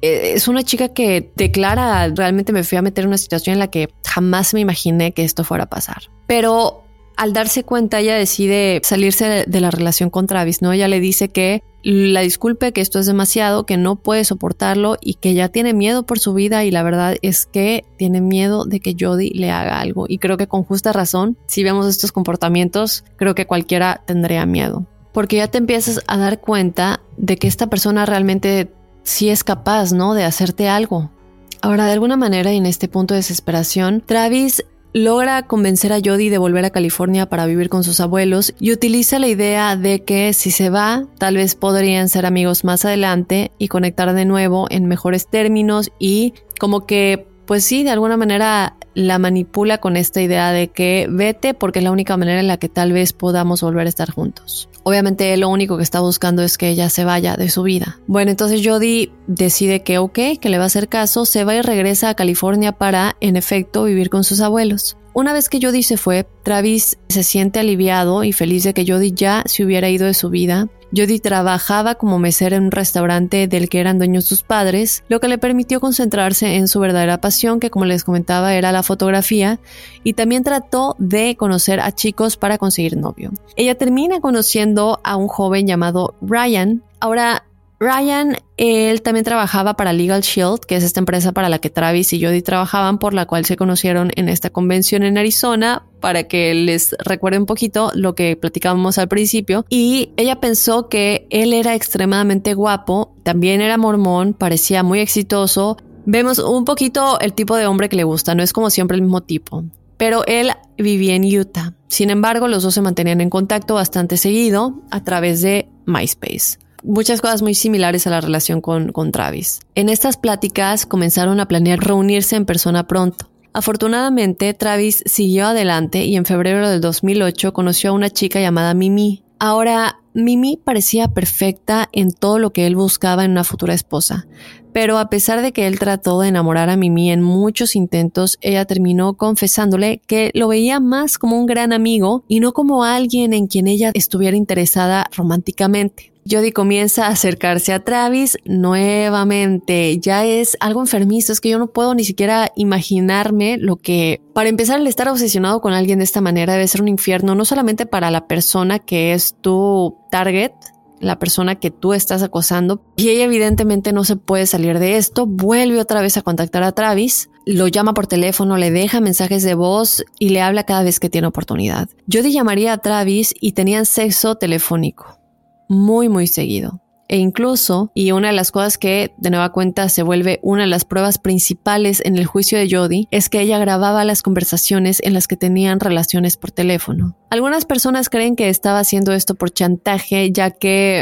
es una chica que declara, realmente me fui a meter en una situación en la que jamás me imaginé que esto fuera a pasar. Pero al darse cuenta, ella decide salirse de la relación con Travis, ¿no? Ella le dice que la disculpe, que esto es demasiado, que no puede soportarlo y que ya tiene miedo por su vida, y la verdad es que tiene miedo de que Jody le haga algo. Y creo que con justa razón, si vemos estos comportamientos, creo que cualquiera tendría miedo. Porque ya te empiezas a dar cuenta de que esta persona realmente sí es capaz, ¿no?, de hacerte algo. Ahora, de alguna manera, en este punto de desesperación, Travis logra convencer a Jody de volver a California para vivir con sus abuelos y utiliza la idea de que si se va, tal vez podrían ser amigos más adelante y conectar de nuevo en mejores términos, y como que, pues sí, de alguna manera la manipula con esta idea de que vete porque es la única manera en la que tal vez podamos volver a estar juntos. Obviamente él lo único que está buscando es que ella se vaya de su vida. Bueno, entonces Jody decide que que le va a hacer caso, se va y regresa a California para, en efecto, vivir con sus abuelos. Una vez que Jody se fue, Travis se siente aliviado y feliz de que Jody ya se hubiera ido de su vida. Jody trabajaba como mesera en un restaurante del que eran dueños sus padres, lo que le permitió concentrarse en su verdadera pasión, que como les comentaba era la fotografía, y también trató de conocer a chicos para conseguir novio. Ella termina conociendo a un joven llamado Ryan. Ahora, Ryan, él también trabajaba para Legal Shield, que es esta empresa para la que Travis y Jody trabajaban, por la cual se conocieron en esta convención en Arizona, para que les recuerde un poquito lo que platicábamos al principio. Y ella pensó que él era extremadamente guapo, también era mormón, parecía muy exitoso. Vemos un poquito el tipo de hombre que le gusta, no es como siempre el mismo tipo. Pero él vivía en Utah. Sin embargo, los dos se mantenían en contacto bastante seguido a través de MySpace. Muchas cosas muy similares a la relación con Travis. En estas pláticas comenzaron a planear reunirse en persona pronto. Afortunadamente, Travis siguió adelante y en febrero del 2008 conoció a una chica llamada Mimi. Ahora, Mimi parecía perfecta en todo lo que él buscaba en una futura esposa. Pero a pesar de que él trató de enamorar a Mimi en muchos intentos, ella terminó confesándole que lo veía más como un gran amigo y no como alguien en quien ella estuviera interesada románticamente. Jody comienza a acercarse a Travis nuevamente. Ya es algo enfermizo, es que yo no puedo ni siquiera imaginarme lo que... Para empezar, el estar obsesionado con alguien de esta manera debe ser un infierno, no solamente para la persona que es tu target, la persona que tú estás acosando, y ella evidentemente no se puede salir de esto. Vuelve otra vez a contactar a Travis, lo llama por teléfono, le deja mensajes de voz y le habla cada vez que tiene oportunidad. Jody llamaría a Travis y tenían sexo telefónico muy muy seguido. E incluso, y una de las cosas que de nueva cuenta se vuelve una de las pruebas principales en el juicio de Jody, es que ella grababa las conversaciones en las que tenían relaciones por teléfono. Algunas personas creen que estaba haciendo esto por chantaje, ya que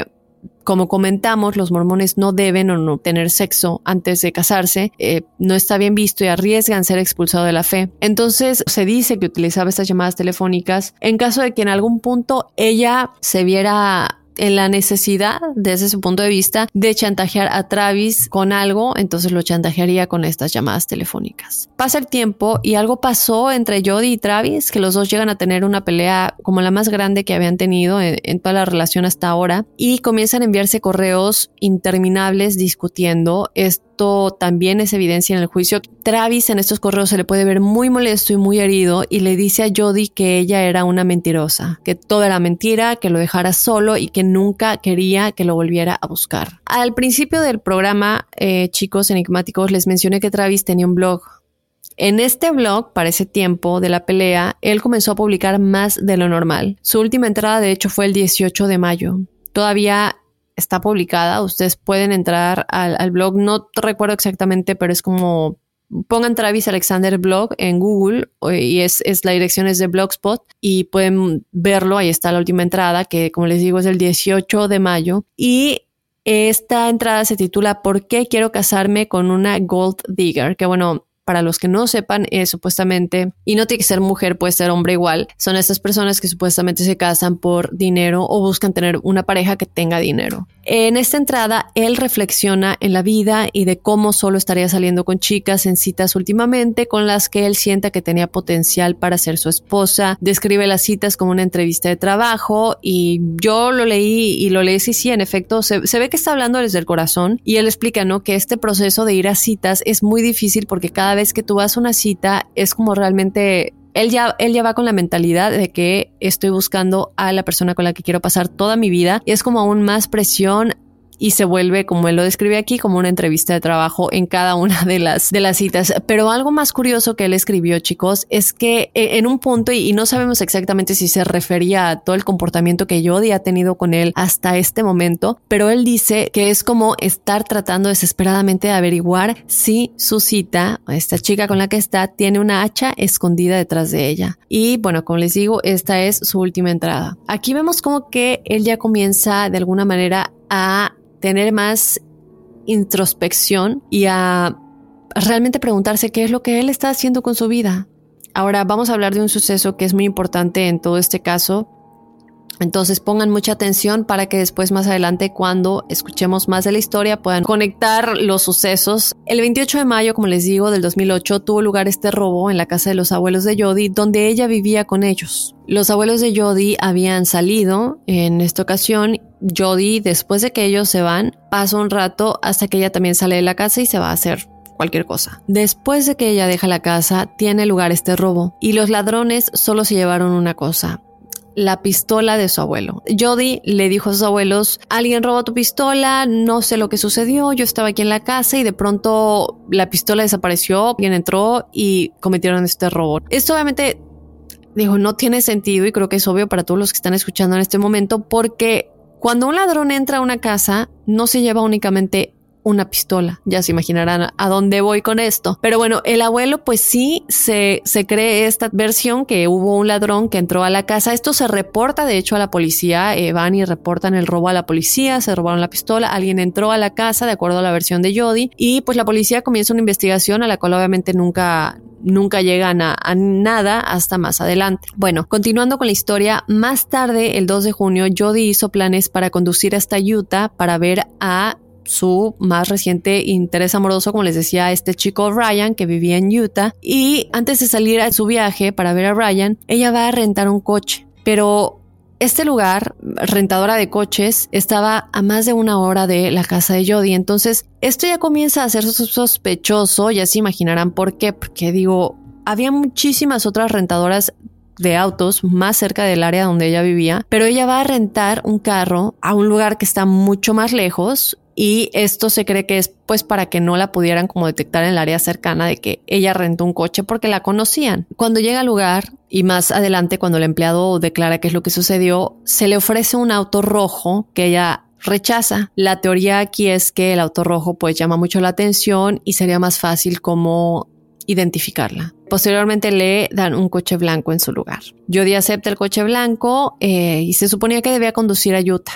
como comentamos, los mormones no deben o no tener sexo antes de casarse, no está bien visto y arriesgan ser expulsados de la fe. Entonces se dice que utilizaba estas llamadas telefónicas en caso de que en algún punto ella se viera en la necesidad, desde su punto de vista, de chantajear a Travis con algo, entonces lo chantajearía con estas llamadas telefónicas. Pasa el tiempo y algo pasó entre Jodi y Travis, que los dos llegan a tener una pelea como la más grande que habían tenido en toda la relación hasta ahora, y comienzan a enviarse correos interminables discutiendo. Esto también es evidencia en el juicio. Travis en estos correos se le puede ver muy molesto y muy herido y le dice a Jodi que ella era una mentirosa, que todo era mentira, que lo dejara solo y que nunca quería que lo volviera a buscar. Al principio del programa, chicos enigmáticos, les mencioné que Travis tenía un blog. En este blog, para ese tiempo de la pelea, él comenzó a publicar más de lo normal. Su última entrada, de hecho, fue el 18 de mayo. Todavía está publicada, ustedes pueden entrar al blog, no recuerdo exactamente, pero es como, pongan Travis Alexander blog en Google y la dirección es de Blogspot y pueden verlo, ahí está la última entrada que, como les digo, es el 18 de mayo y esta entrada se titula ¿Por qué quiero casarme con una gold digger? Que bueno, para los que no sepan, supuestamente, y no tiene que ser mujer, puede ser hombre igual, son estas personas que supuestamente se casan por dinero o buscan tener una pareja que tenga dinero. En esta entrada, él reflexiona en la vida y de cómo solo estaría saliendo con chicas en citas últimamente con las que él sienta que tenía potencial para ser su esposa. Describe las citas como una entrevista de trabajo y yo lo leí sí, en efecto, se ve que está hablando desde el corazón y él explica, ¿no?, que este proceso de ir a citas es muy difícil porque cada vez que tú vas a una cita es como realmente... Él ya va con la mentalidad de que estoy buscando a la persona con la que quiero pasar toda mi vida y es como aún más presión y se vuelve, como él lo describe aquí, como una entrevista de trabajo en cada una de las citas. Pero algo más curioso que él escribió, chicos, es que en un punto, y no sabemos exactamente si se refería a todo el comportamiento que Jodi ha tenido con él hasta este momento, pero él dice que es como estar tratando desesperadamente de averiguar si su cita, esta chica con la que está, tiene una hacha escondida detrás de ella. Y bueno, como les digo, esta es su última entrada. Aquí vemos como que él ya comienza de alguna manera a tener más introspección y a realmente preguntarse qué es lo que él está haciendo con su vida. Ahora vamos a hablar de un suceso que es muy importante en todo este caso. Entonces pongan mucha atención para que después, más adelante, cuando escuchemos más de la historia, puedan conectar los sucesos. El 28 de mayo, como les digo, del 2008, tuvo lugar este robo en la casa de los abuelos de Jodi, donde ella vivía con ellos. Los abuelos de Jodi habían salido en esta ocasión. Jodi, después de que ellos se van, pasa un rato hasta que ella también sale de la casa y se va a hacer cualquier cosa. Después de que ella deja la casa, tiene lugar este robo y los ladrones solo se llevaron una cosa: la pistola de su abuelo. Jodi le dijo a sus abuelos: alguien robó tu pistola, no sé lo que sucedió, yo estaba aquí en la casa y de pronto la pistola desapareció, alguien entró y cometieron este robo. Esto obviamente, digo, no tiene sentido y creo que es obvio para todos los que están escuchando en este momento, porque cuando un ladrón entra a una casa no se lleva únicamente una pistola. Ya se imaginarán a dónde voy con esto. Pero bueno, el abuelo pues sí se cree esta versión que hubo un ladrón que entró a la casa. Esto se reporta de hecho a la policía. Van y reportan el robo a la policía. Se robaron la pistola. Alguien entró a la casa de acuerdo a la versión de Jodi. Y pues la policía comienza una investigación a la cual obviamente nunca llegan a nada hasta más adelante. Bueno, continuando con la historia, más tarde, el 2 de junio, Jodi hizo planes para conducir hasta Utah para ver a su más reciente interés amoroso, como les decía, este chico Ryan que vivía en Utah. Y antes de salir a su viaje para ver a Ryan, ella va a rentar un coche. Pero este lugar, rentadora de coches, estaba a más de una hora de la casa de Jodi. Entonces, esto ya comienza a ser sospechoso. Ya se imaginarán por qué. Porque digo, había muchísimas otras rentadoras de autos más cerca del área donde ella vivía, pero ella va a rentar un carro a un lugar que está mucho más lejos. Y esto se cree que es pues para que no la pudieran como detectar en el área cercana de que ella rentó un coche porque la conocían. Cuando llega al lugar y más adelante cuando el empleado declara qué es lo que sucedió, se le ofrece un auto rojo que ella rechaza. La teoría aquí es que el auto rojo pues llama mucho la atención y sería más fácil como identificarla. Posteriormente le dan un coche blanco en su lugar. Jodi acepta el coche blanco y se suponía que debía conducir a Utah.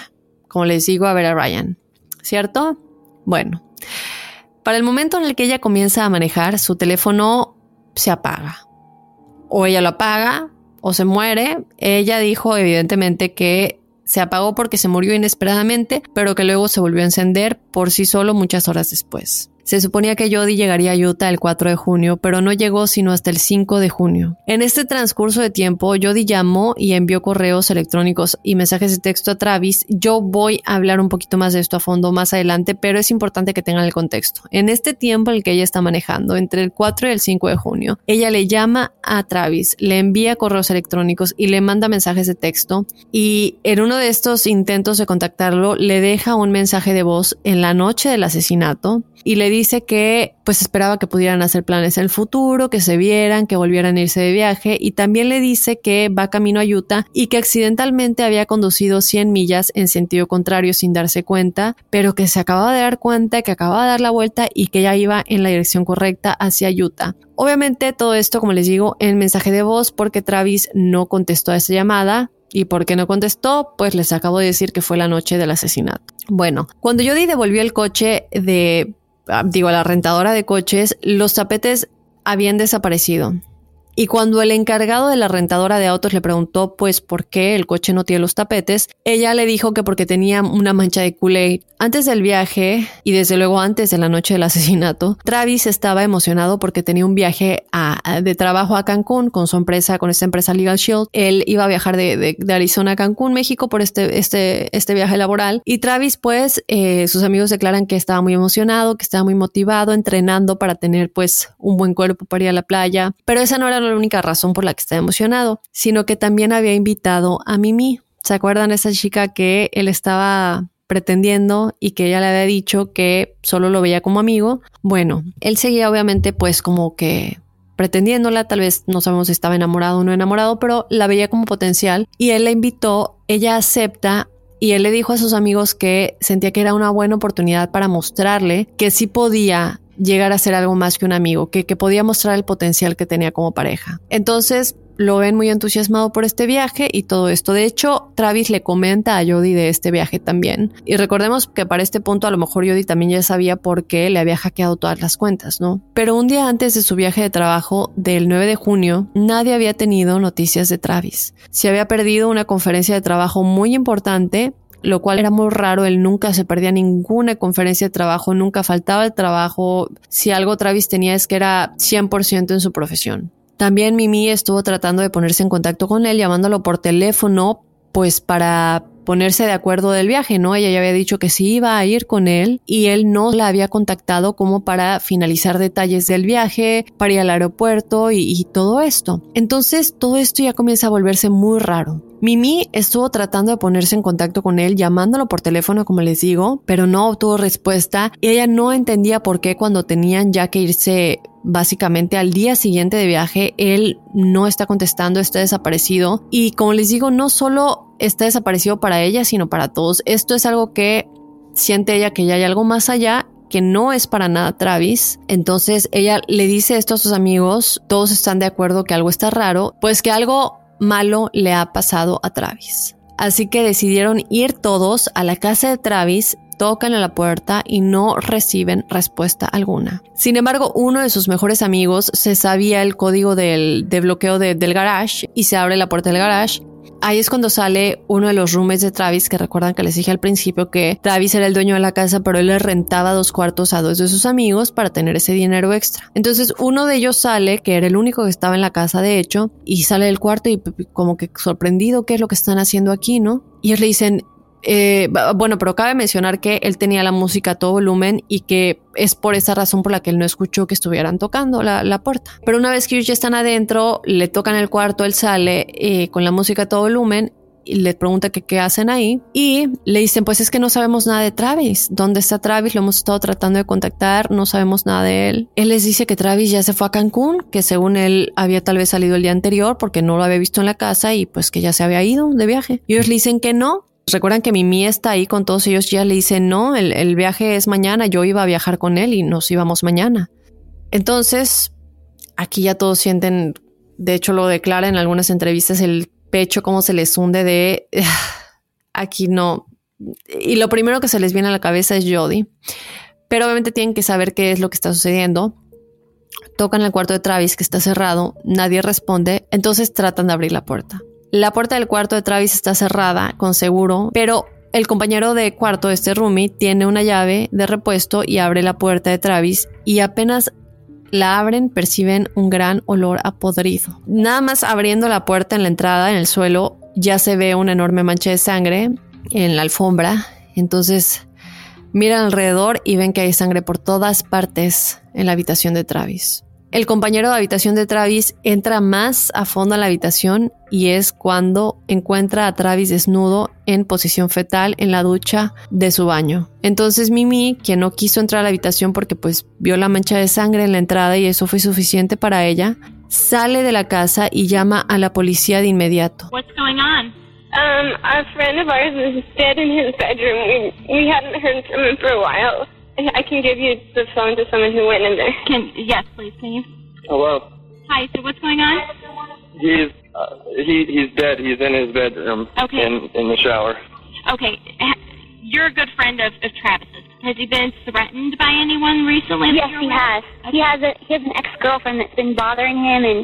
como les digo, a ver a Ryan, ¿cierto? Bueno, para el momento en el que ella comienza a manejar, su teléfono se apaga. O ella lo apaga o se muere. Ella dijo evidentemente que se apagó porque se murió inesperadamente, pero que luego se volvió a encender por sí solo muchas horas después. Se suponía que Jody llegaría a Utah el 4 de junio, pero no llegó sino hasta el 5 de junio. En este transcurso de tiempo, Jody llamó y envió correos electrónicos y mensajes de texto a Travis. Yo voy a hablar un poquito más de esto a fondo más adelante, pero es importante que tengan el contexto. En este tiempo en el que ella está manejando, entre el 4 y el 5 de junio, ella le llama a Travis, le envía correos electrónicos y le manda mensajes de texto. Y en uno de estos intentos de contactarlo, le deja un mensaje de voz en la noche del asesinato y le dice que pues esperaba que pudieran hacer planes en el futuro, que se vieran, que volvieran a irse de viaje, y también le dice que va camino a Utah y que accidentalmente había conducido 100 millas en sentido contrario sin darse cuenta, pero que se acababa de dar cuenta, que acababa de dar la vuelta y que ya iba en la dirección correcta hacia Utah. Obviamente todo esto, como les digo, en mensaje de voz porque Travis no contestó a esa llamada. ¿Y por qué no contestó? Pues les acabo de decir que fue la noche del asesinato. Bueno, cuando Jody devolvió el coche a la rentadora de coches, los tapetes habían desaparecido. Y cuando el encargado de la rentadora de autos le preguntó pues por qué el coche no tiene los tapetes, ella le dijo que porque tenía una mancha de Kool-Aid. Antes del viaje y desde luego antes de la noche del asesinato, Travis estaba emocionado porque tenía un viaje de trabajo a Cancún con su empresa, con esta empresa Legal Shield. Él iba a viajar de Arizona a Cancún, México por este viaje laboral. Y Travis pues sus amigos declaran que estaba muy emocionado, que estaba muy motivado, entrenando para tener pues un buen cuerpo para ir a la playa. Pero esa no era la única razón por la que estaba emocionado, sino que también había invitado a Mimi. ¿Se acuerdan de esa chica que él estaba pretendiendo y que ella le había dicho que solo lo veía como amigo? Bueno, él seguía obviamente pues como que pretendiéndola, tal vez no sabemos si estaba enamorado o no enamorado, pero la veía como potencial y él la invitó, ella acepta y él le dijo a sus amigos que sentía que era una buena oportunidad para mostrarle que sí podía llegar a ser algo más que un amigo, que podía mostrar el potencial que tenía como pareja. Entonces lo ven muy entusiasmado por este viaje y todo esto. De hecho, Travis le comenta a Jody de este viaje también. Y recordemos que para este punto a lo mejor Jody también ya sabía por qué le había hackeado todas las cuentas, ¿no? Pero un día antes de su viaje de trabajo del 9 de junio, nadie había tenido noticias de Travis. Se había perdido una conferencia de trabajo muy importante, lo cual era muy raro. Él nunca se perdía ninguna conferencia de trabajo, nunca faltaba el trabajo. Si algo Travis tenía es que era 100% en su profesión. También Mimi estuvo tratando de ponerse en contacto con él, llamándolo por teléfono, pues para ponerse de acuerdo del viaje, ¿no? Ella ya había dicho que sí iba a ir con él y él no la había contactado como para finalizar detalles del viaje, para ir al aeropuerto y todo esto. Entonces todo esto ya comienza a volverse muy raro. Mimi estuvo tratando de ponerse en contacto con él, llamándolo por teléfono, como les digo, pero no obtuvo respuesta y ella no entendía por qué cuando tenían ya que irse básicamente al día siguiente de viaje, él no está contestando, está desaparecido. Y como les digo, no solo está desaparecido para ella, sino para todos. Esto es algo que siente ella que ya hay algo más allá, que no es para nada Travis. Entonces ella le dice esto a sus amigos, todos están de acuerdo que algo está raro, pues que algo malo le ha pasado a Travis. Así que decidieron ir todos a la casa de Travis, tocan a la puerta y no reciben respuesta alguna. Sin embargo, uno de sus mejores amigos se sabía el código de bloqueo del garage y se abre la puerta del garage. Ahí es cuando sale uno de los roommates de Travis, que recuerdan que les dije al principio que Travis era el dueño de la casa, pero él le rentaba 2 cuartos a 2 de sus amigos para tener ese dinero extra. Entonces uno de ellos sale, que era el único que estaba en la casa de hecho, y sale del cuarto y como que sorprendido, ¿qué es lo que están haciendo aquí, no? Y ellos le dicen, bueno, pero cabe mencionar que él tenía la música a todo volumen y que es por esa razón por la que él no escuchó que estuvieran tocando la puerta. Pero una vez que ellos ya están adentro, le tocan el cuarto, él sale con la música a todo volumen y le pregunta que qué hacen ahí y le dicen, pues es que no sabemos nada de Travis. ¿Dónde está Travis? Lo hemos estado tratando de contactar, no sabemos nada de él. Él les dice que Travis ya se fue a Cancún, que según él había tal vez salido el día anterior porque no lo había visto en la casa y pues que ya se había ido de viaje. Y ellos le dicen que no. Recuerdan que Mimi está ahí con todos ellos, ya le dicen no, el viaje es mañana, yo iba a viajar con él y nos íbamos mañana. Entonces, aquí ya todos sienten, de hecho lo declara en algunas entrevistas, el pecho como se les hunde de aquí no Y lo primero que se les viene a la cabeza es Jody. Pero obviamente tienen que saber qué es lo que está sucediendo. Tocan el cuarto de Travis, que está cerrado. Nadie responde. Entonces tratan de abrir la puerta. La puerta del cuarto de Travis está cerrada con seguro, pero el compañero de cuarto, este roomie, tiene una llave de repuesto y abre la puerta de Travis, y apenas la abren perciben un gran olor a podrido. Nada más abriendo la puerta en la entrada, en el suelo, ya se ve una enorme mancha de sangre en la alfombra. Entonces miran alrededor y ven que hay sangre por todas partes en la habitación de Travis. El compañero de habitación de Travis entra más a fondo a la habitación y es cuando encuentra a Travis desnudo en posición fetal en la ducha de su baño. Entonces Mimi, quien no quiso entrar a la habitación porque pues vio la mancha de sangre en la entrada y eso fue suficiente para ella, sale de la casa y llama a la policía de inmediato. What's going on? A friend of ours is dead in his bedroom. We hadn't heard from him for a while. I can give you the phone to someone who went in there. Yes, please, can you? Hello. Hi, so what's going on? He's dead. He's in his bedroom. Okay. In the shower. Okay, you're a good friend of Travis's. Has he been threatened by anyone recently? Yes, he has. Okay. He has an ex-girlfriend that's been bothering him and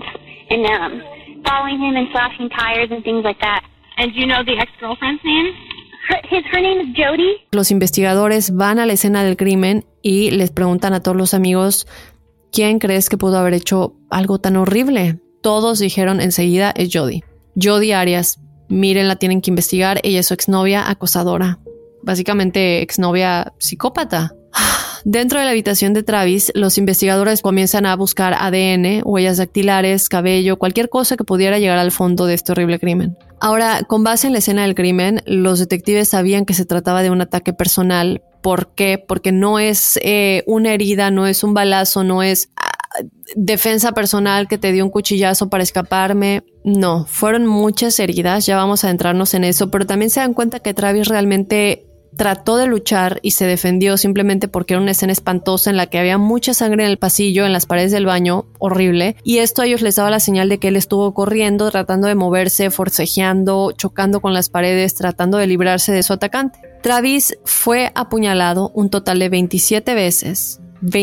following him and slashing tires and things like that. And do you know the ex-girlfriend's name? Her name is Jody. Los investigadores van a la escena del crimen y les preguntan a todos los amigos, ¿quién crees que pudo haber hecho algo tan horrible? Todos dijeron enseguida, es Jody. Jody Arias. Miren, la tienen que investigar. Ella es su exnovia acosadora. Básicamente exnovia psicópata. Dentro de la habitación de Travis, los investigadores comienzan a buscar ADN, huellas dactilares, cabello, cualquier cosa que pudiera llegar al fondo de este horrible crimen. Ahora, con base en la escena del crimen, los detectives sabían que se trataba de un ataque personal. ¿Por qué? Porque no es una herida, no es un balazo, no es defensa personal que te dio un cuchillazo para escaparme. No, fueron muchas heridas, ya vamos a adentrarnos en eso, pero también se dan cuenta que Travis realmente trató de luchar y se defendió simplemente porque era una escena espantosa en la que había mucha sangre en el pasillo, en las paredes del baño, horrible, y esto a ellos les daba la señal de que él estuvo corriendo, tratando de moverse, forcejeando, chocando con las paredes, tratando de librarse de su atacante. Travis fue apuñalado un total de 27 veces.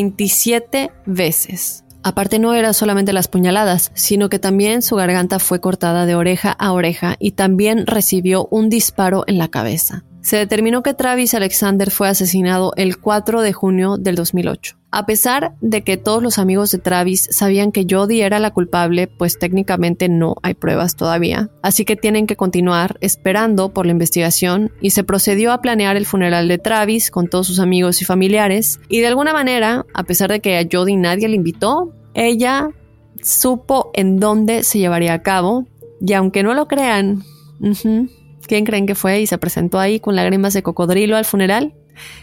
27 veces. Aparte, no era solamente las puñaladas, sino que también su garganta fue cortada de oreja a oreja y también recibió un disparo en la cabeza. Se determinó que Travis Alexander fue asesinado el 4 de junio del 2008. A pesar de que todos los amigos de Travis sabían que Jody era la culpable, pues técnicamente no hay pruebas todavía. Así que tienen que continuar esperando por la investigación y se procedió a planear el funeral de Travis con todos sus amigos y familiares. Y de alguna manera, a pesar de que a Jody nadie le invitó, ella supo en dónde se llevaría a cabo. Y aunque no lo crean, ¿quién creen que fue y se presentó ahí con lágrimas de cocodrilo al funeral?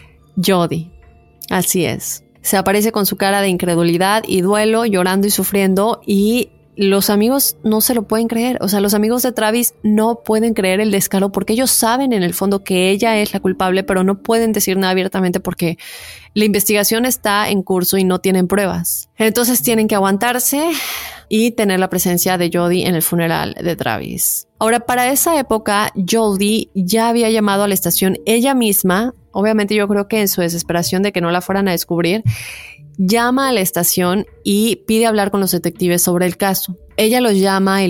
Jody. Así es. Se aparece con su cara de incredulidad y duelo, llorando y sufriendo, y los amigos no se lo pueden creer. O sea, los amigos de Travis no pueden creer el descaro porque ellos saben en el fondo que ella es la culpable, pero no pueden decir nada abiertamente porque la investigación está en curso y no tienen pruebas. Entonces tienen que aguantarse y tener la presencia de Jody en el funeral de Travis. Ahora, para esa época, Jody ya había llamado a la estación ella misma. Obviamente yo creo que en su desesperación de que no la fueran a descubrir, llama a la estación y pide hablar con los detectives sobre el caso. Ella los llama,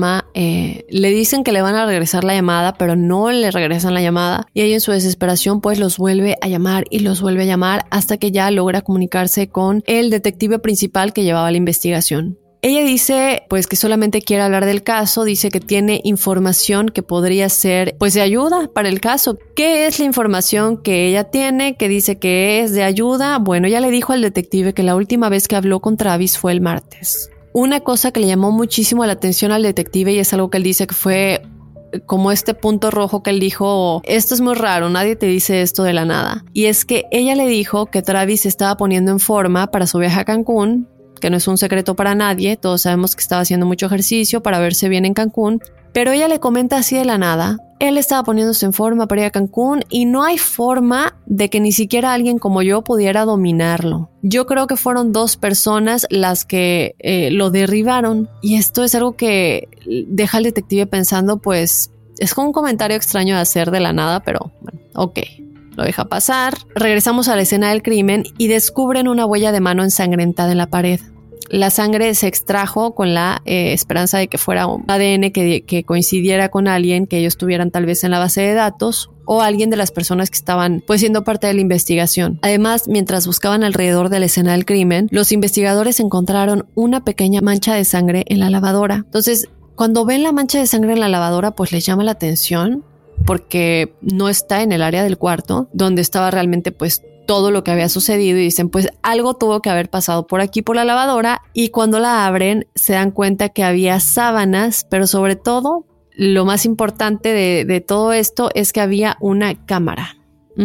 le dicen que le van a regresar la llamada, pero no le regresan la llamada. Y ella en su desesperación pues los vuelve a llamar y los vuelve a llamar hasta que ya logra comunicarse con el detective principal que llevaba la investigación. Ella dice pues que solamente quiere hablar del caso, dice que tiene información que podría ser pues de ayuda para el caso. ¿Qué es la información que ella tiene, que dice que es de ayuda? Bueno, ella le dijo al detective que la última vez que habló con Travis fue el martes. Una cosa que le llamó muchísimo la atención al detective, y es algo que él dice que fue como este punto rojo que él dijo, esto es muy raro, nadie te dice esto de la nada. Y es que ella le dijo que Travis se estaba poniendo en forma para su viaje a Cancún, que no es un secreto para nadie, todos sabemos que estaba haciendo mucho ejercicio para verse bien en Cancún, pero ella le comenta así de la nada, él estaba poniéndose en forma para ir a Cancún y no hay forma de que ni siquiera alguien como yo pudiera dominarlo. Yo creo que fueron 2 personas las que lo derribaron, y esto es algo que deja al detective pensando, pues Es como un comentario extraño de hacer de la nada, pero bueno, ok. Lo deja pasar. Regresamos a la escena del crimen y descubren una huella de mano ensangrentada en la pared. La sangre se extrajo con la esperanza de que fuera un ADN que coincidiera con alguien que ellos tuvieran tal vez en la base de datos o alguien de las personas que estaban pues siendo parte de la investigación. Además, mientras buscaban alrededor de la escena del crimen, los investigadores encontraron una pequeña mancha de sangre en la lavadora. Entonces, cuando ven la mancha de sangre en la lavadora, pues les llama la atención porque no está en el área del cuarto donde estaba realmente pues todo lo que había sucedido y dicen pues algo tuvo que haber pasado por aquí por la lavadora, y cuando la abren se dan cuenta que había sábanas, pero sobre todo lo más importante de todo esto es que había una cámara.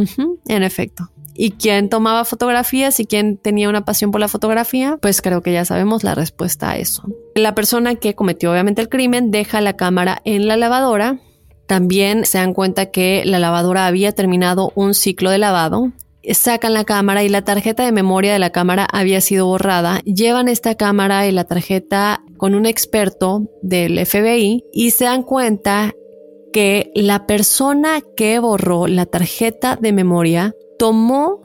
En efecto. ¿Y quién tomaba fotografías y quién tenía una pasión por la fotografía? Pues creo que ya sabemos la respuesta a eso. La persona que cometió obviamente el crimen deja la cámara en la lavadora. También se dan cuenta que la lavadora había terminado un ciclo de lavado. Sacan la cámara y la tarjeta de memoria de la cámara había sido borrada. Llevan esta cámara y la tarjeta con un experto del FBI y se dan cuenta que la persona que borró la tarjeta de memoria tomó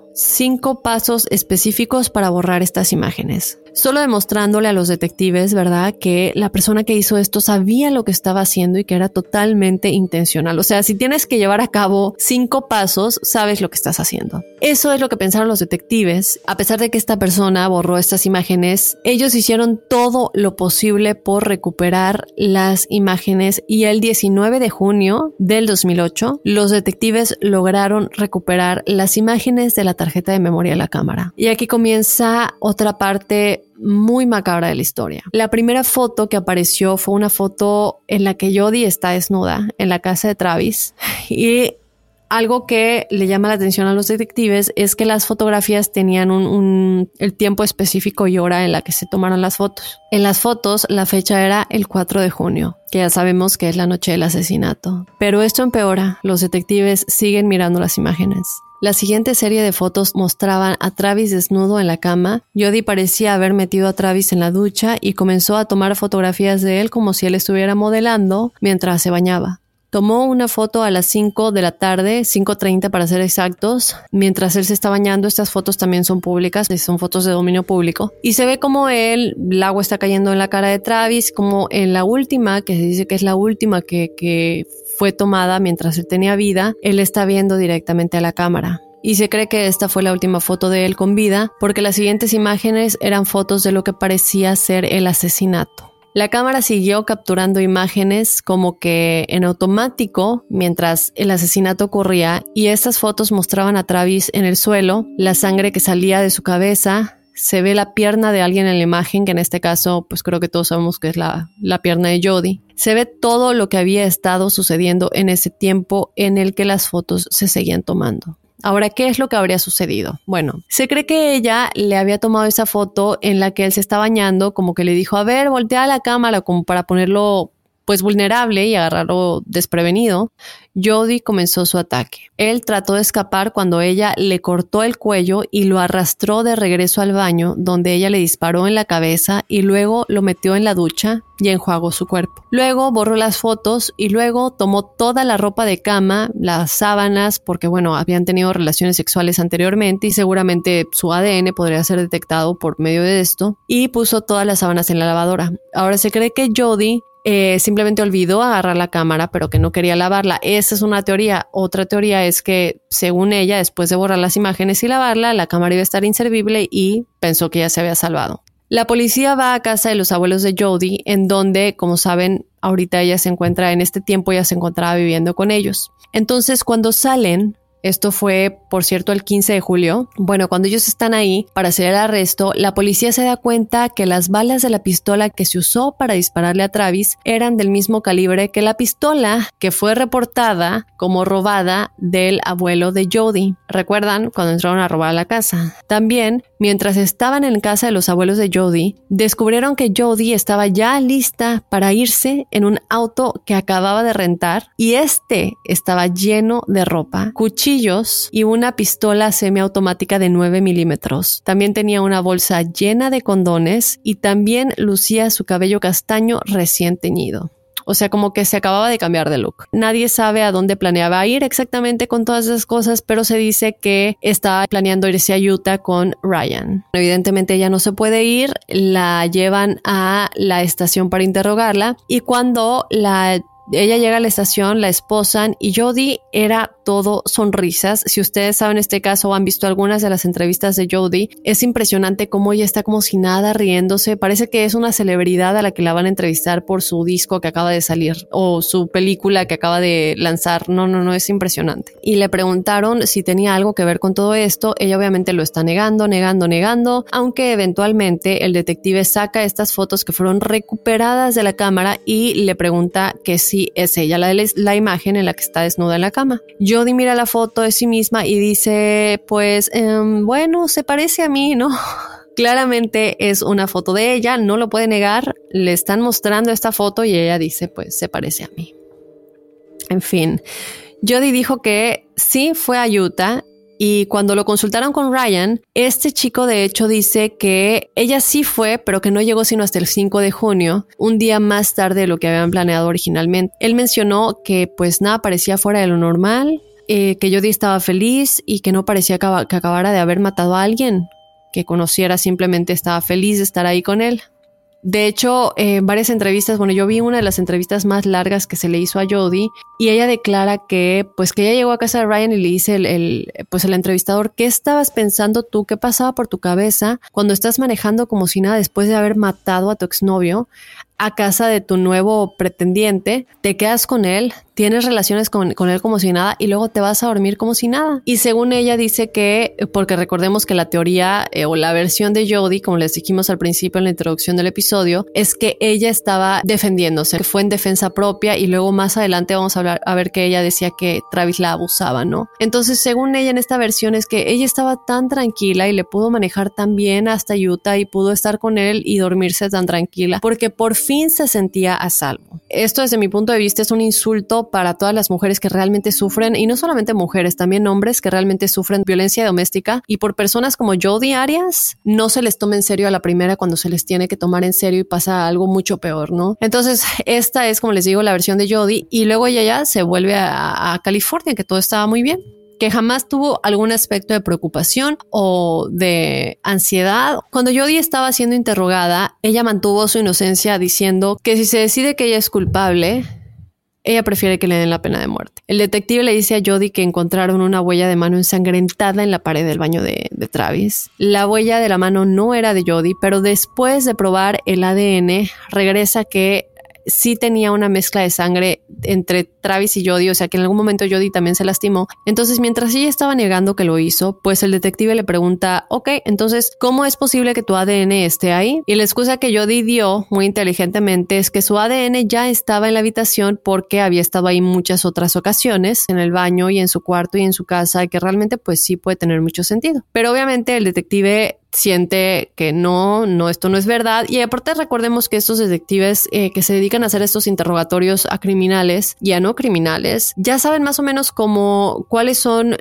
5 pasos específicos para borrar estas imágenes. Solo demostrándole a los detectives, ¿verdad?, que la persona que hizo esto sabía lo que estaba haciendo y que era totalmente intencional. O sea, si tienes que llevar a cabo 5 pasos, sabes lo que estás haciendo. Eso es lo que pensaron los detectives. A pesar de que esta persona borró estas imágenes, ellos hicieron todo lo posible por recuperar las imágenes y el 19 de junio del 2008, los detectives lograron recuperar las imágenes de la tarjeta de memoria de la cámara. Y aquí comienza otra parte muy macabra de la historia. La primera foto que apareció fue una foto en la que Jodi está desnuda en la casa de Travis, y algo que le llama la atención a los detectives es que las fotografías tenían el tiempo específico y hora en la que se tomaron las fotos. En las fotos la fecha era el 4 de junio, que ya sabemos que es la noche del asesinato. Pero esto empeora, los detectives siguen mirando las imágenes. La siguiente serie de fotos mostraban a Travis desnudo en la cama. Jodi parecía haber metido a Travis en la ducha y comenzó a tomar fotografías de él como si él estuviera modelando mientras se bañaba. Tomó una foto a las 5 de la tarde, 5:30 para ser exactos, mientras él se está bañando. Estas fotos también son públicas, son fotos de dominio público. Y se ve como el agua está cayendo en la cara de Travis, como en la última, que se dice que es la última que fue tomada mientras él tenía vida, él está viendo directamente a la cámara. Y se cree que esta fue la última foto de él con vida, porque las siguientes imágenes eran fotos de lo que parecía ser el asesinato. La cámara siguió capturando imágenes como que en automático mientras el asesinato ocurría, y estas fotos mostraban a Travis en el suelo, la sangre que salía de su cabeza. Se ve la pierna de alguien en la imagen, que en este caso pues creo que todos sabemos que es la pierna de Jodi. Se ve todo lo que había estado sucediendo en ese tiempo en el que las fotos se seguían tomando. Ahora, ¿qué es lo que habría sucedido? Bueno, se cree que ella le había tomado esa foto en la que él se está bañando, como que le dijo, a ver, voltea la cámara, como para ponerlo pues vulnerable y agarrarlo desprevenido. Jodi comenzó su ataque. Él trató de escapar cuando ella le cortó el cuello y lo arrastró de regreso al baño, donde ella le disparó en la cabeza y luego lo metió en la ducha y enjuagó su cuerpo. Luego borró las fotos y luego tomó toda la ropa de cama, las sábanas, porque bueno, habían tenido relaciones sexuales anteriormente y seguramente su ADN podría ser detectado por medio de esto, y puso todas las sábanas en la lavadora. Ahora se cree que Jodi simplemente olvidó agarrar la cámara, pero que no quería lavarla. Esa es una teoría. Otra teoría es que, según ella, después de borrar las imágenes y lavarla, la cámara iba a estar inservible y pensó que ya se había salvado. La policía va a casa de los abuelos de Jodi, en donde, como saben, ahorita ella se encuentra, en este tiempo ella se encontraba viviendo con ellos. Entonces, cuando salen, esto fue, por cierto, el 15 de julio. Bueno, cuando ellos están ahí para hacer el arresto, la policía se da cuenta que las balas de la pistola que se usó para dispararle a Travis eran del mismo calibre que la pistola que fue reportada como robada del abuelo de Jodi. ¿Recuerdan cuando entraron a robar la casa? También, mientras estaban en casa de los abuelos de Jodi, descubrieron que Jodi estaba ya lista para irse en un auto que acababa de rentar, y este estaba lleno de ropa, cuchillos y una pistola semiautomática de 9 milímetros. También tenía una bolsa llena de condones y también lucía su cabello castaño recién teñido. O sea, como que se acababa de cambiar de look. Nadie sabe a dónde planeaba ir exactamente con todas esas cosas, pero se dice que estaba planeando irse a Utah con Ryan. Evidentemente ella no se puede ir, la llevan a la estación para interrogarla y cuando ella llega a la estación, la esposan y Jodi era todo sonrisas. Si ustedes saben este caso o han visto algunas de las entrevistas de Jodi, es impresionante cómo ella está como si nada riéndose. Parece que es una celebridad a la que la van a entrevistar por su disco que acaba de salir o su película que acaba de lanzar. No, es impresionante. Y le preguntaron si tenía algo que ver con todo esto. Ella obviamente lo está negando, aunque eventualmente el detective saca estas fotos que fueron recuperadas de la cámara y le pregunta que sí es ella la imagen en la que está desnuda en la cama. Jodi mira la foto de sí misma y dice, pues, bueno, se parece a mí, ¿no? Claramente es una foto de ella, no lo puede negar, le están mostrando esta foto y ella dice, pues, se parece a mí. En fin, Jodi dijo que sí fue a Utah. Y cuando lo consultaron con Ryan, este chico de hecho dice que ella sí fue, pero que no llegó sino hasta el 5 de junio, un día más tarde de lo que habían planeado originalmente. Él mencionó que pues nada parecía fuera de lo normal, que Jodi estaba feliz y que no parecía que acabara de haber matado a alguien que conociera, simplemente estaba feliz de estar ahí con él. De hecho, varias entrevistas, yo vi una de las entrevistas más largas que se le hizo a Jodi y ella declara que ella llegó a casa de Ryan y le dice el entrevistador, ¿qué estabas pensando tú? ¿Qué pasaba por tu cabeza cuando estás manejando como si nada después de haber matado a tu exnovio a casa de tu nuevo pretendiente? Te quedas con él, tienes relaciones con él como si nada y luego te vas a dormir como si nada. Y según ella dice que, porque recordemos que la teoría o la versión de Jodi, como les dijimos al principio en la introducción del episodio, es que ella estaba defendiéndose, que fue en defensa propia y luego más adelante vamos a ver que ella decía que Travis la abusaba, ¿no? Entonces, según ella en esta versión es que ella estaba tan tranquila y le pudo manejar tan bien hasta Utah y pudo estar con él y dormirse tan tranquila porque por fin se sentía a salvo. Esto desde mi punto de vista es un insulto para todas las mujeres que realmente sufren, y no solamente mujeres, también hombres que realmente sufren violencia doméstica, y por personas como Jodi Arias no se les toma en serio a la primera cuando se les tiene que tomar en serio y pasa algo mucho peor, ¿no? Entonces esta es, como les digo, la versión de Jodi y luego ella ya se vuelve a California, que todo estaba muy bien, que jamás tuvo algún aspecto de preocupación o de ansiedad. Cuando Jodi estaba siendo interrogada, ella mantuvo su inocencia diciendo que si se decide que ella es culpable, ella prefiere que le den la pena de muerte. El detective le dice a Jodi que encontraron una huella de mano ensangrentada en la pared del baño de Travis. La huella de la mano no era de Jodi, pero después de probar el ADN, regresa que sí tenía una mezcla de sangre entre Travis y Jodi, o sea que en algún momento Jodi también se lastimó. Entonces, mientras ella estaba negando que lo hizo, pues el detective le pregunta, ok, entonces, ¿cómo es posible que tu ADN esté ahí? Y la excusa que Jodi dio muy inteligentemente es que su ADN ya estaba en la habitación porque había estado ahí muchas otras ocasiones, en el baño y en su cuarto y en su casa, y que realmente pues sí puede tener mucho sentido. Pero obviamente el detective siente que no, esto no es verdad. Y aparte recordemos que estos detectives que se dedican a hacer estos interrogatorios a criminales y a no criminales, ya saben más o menos cuáles son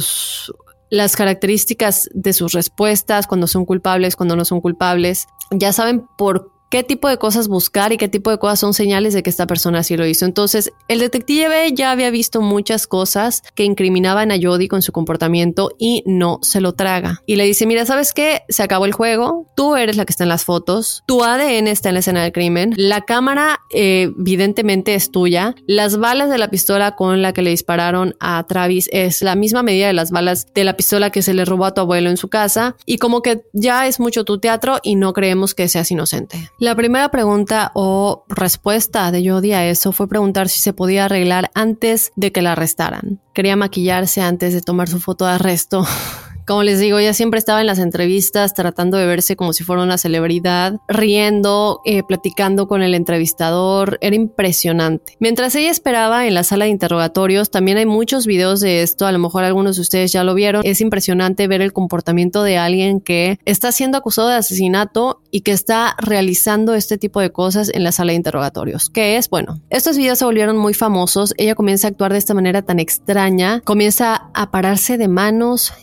las características de sus respuestas, cuando son culpables, cuando no son culpables. Ya saben por qué tipo de cosas buscar y qué tipo de cosas son señales de que esta persona sí lo hizo. Entonces, el detective ya había visto muchas cosas que incriminaban a Jodi con su comportamiento y no se lo traga. Y le dice, mira, ¿sabes qué? Se acabó el juego, tú eres la que está en las fotos, tu ADN está en la escena del crimen, la cámara evidentemente es tuya, las balas de la pistola con la que le dispararon a Travis es la misma medida de las balas de la pistola que se le robó a tu abuelo en su casa, y como que ya es mucho tu teatro y no creemos que seas inocente. La primera pregunta o respuesta de Jodi a eso fue preguntar si se podía arreglar antes de que la arrestaran. Quería maquillarse antes de tomar su foto de arresto. Como les digo, ella siempre estaba en las entrevistas tratando de verse como si fuera una celebridad, riendo, platicando con el entrevistador. Era impresionante. Mientras ella esperaba en la sala de interrogatorios, también hay muchos videos de esto. A lo mejor algunos de ustedes ya lo vieron. Es impresionante ver el comportamiento de alguien que está siendo acusado de asesinato y que está realizando este tipo de cosas en la sala de interrogatorios. ¿Qué es? Bueno, estos videos se volvieron muy famosos. Ella comienza a actuar de esta manera tan extraña. Comienza a pararse de manos, está cansada,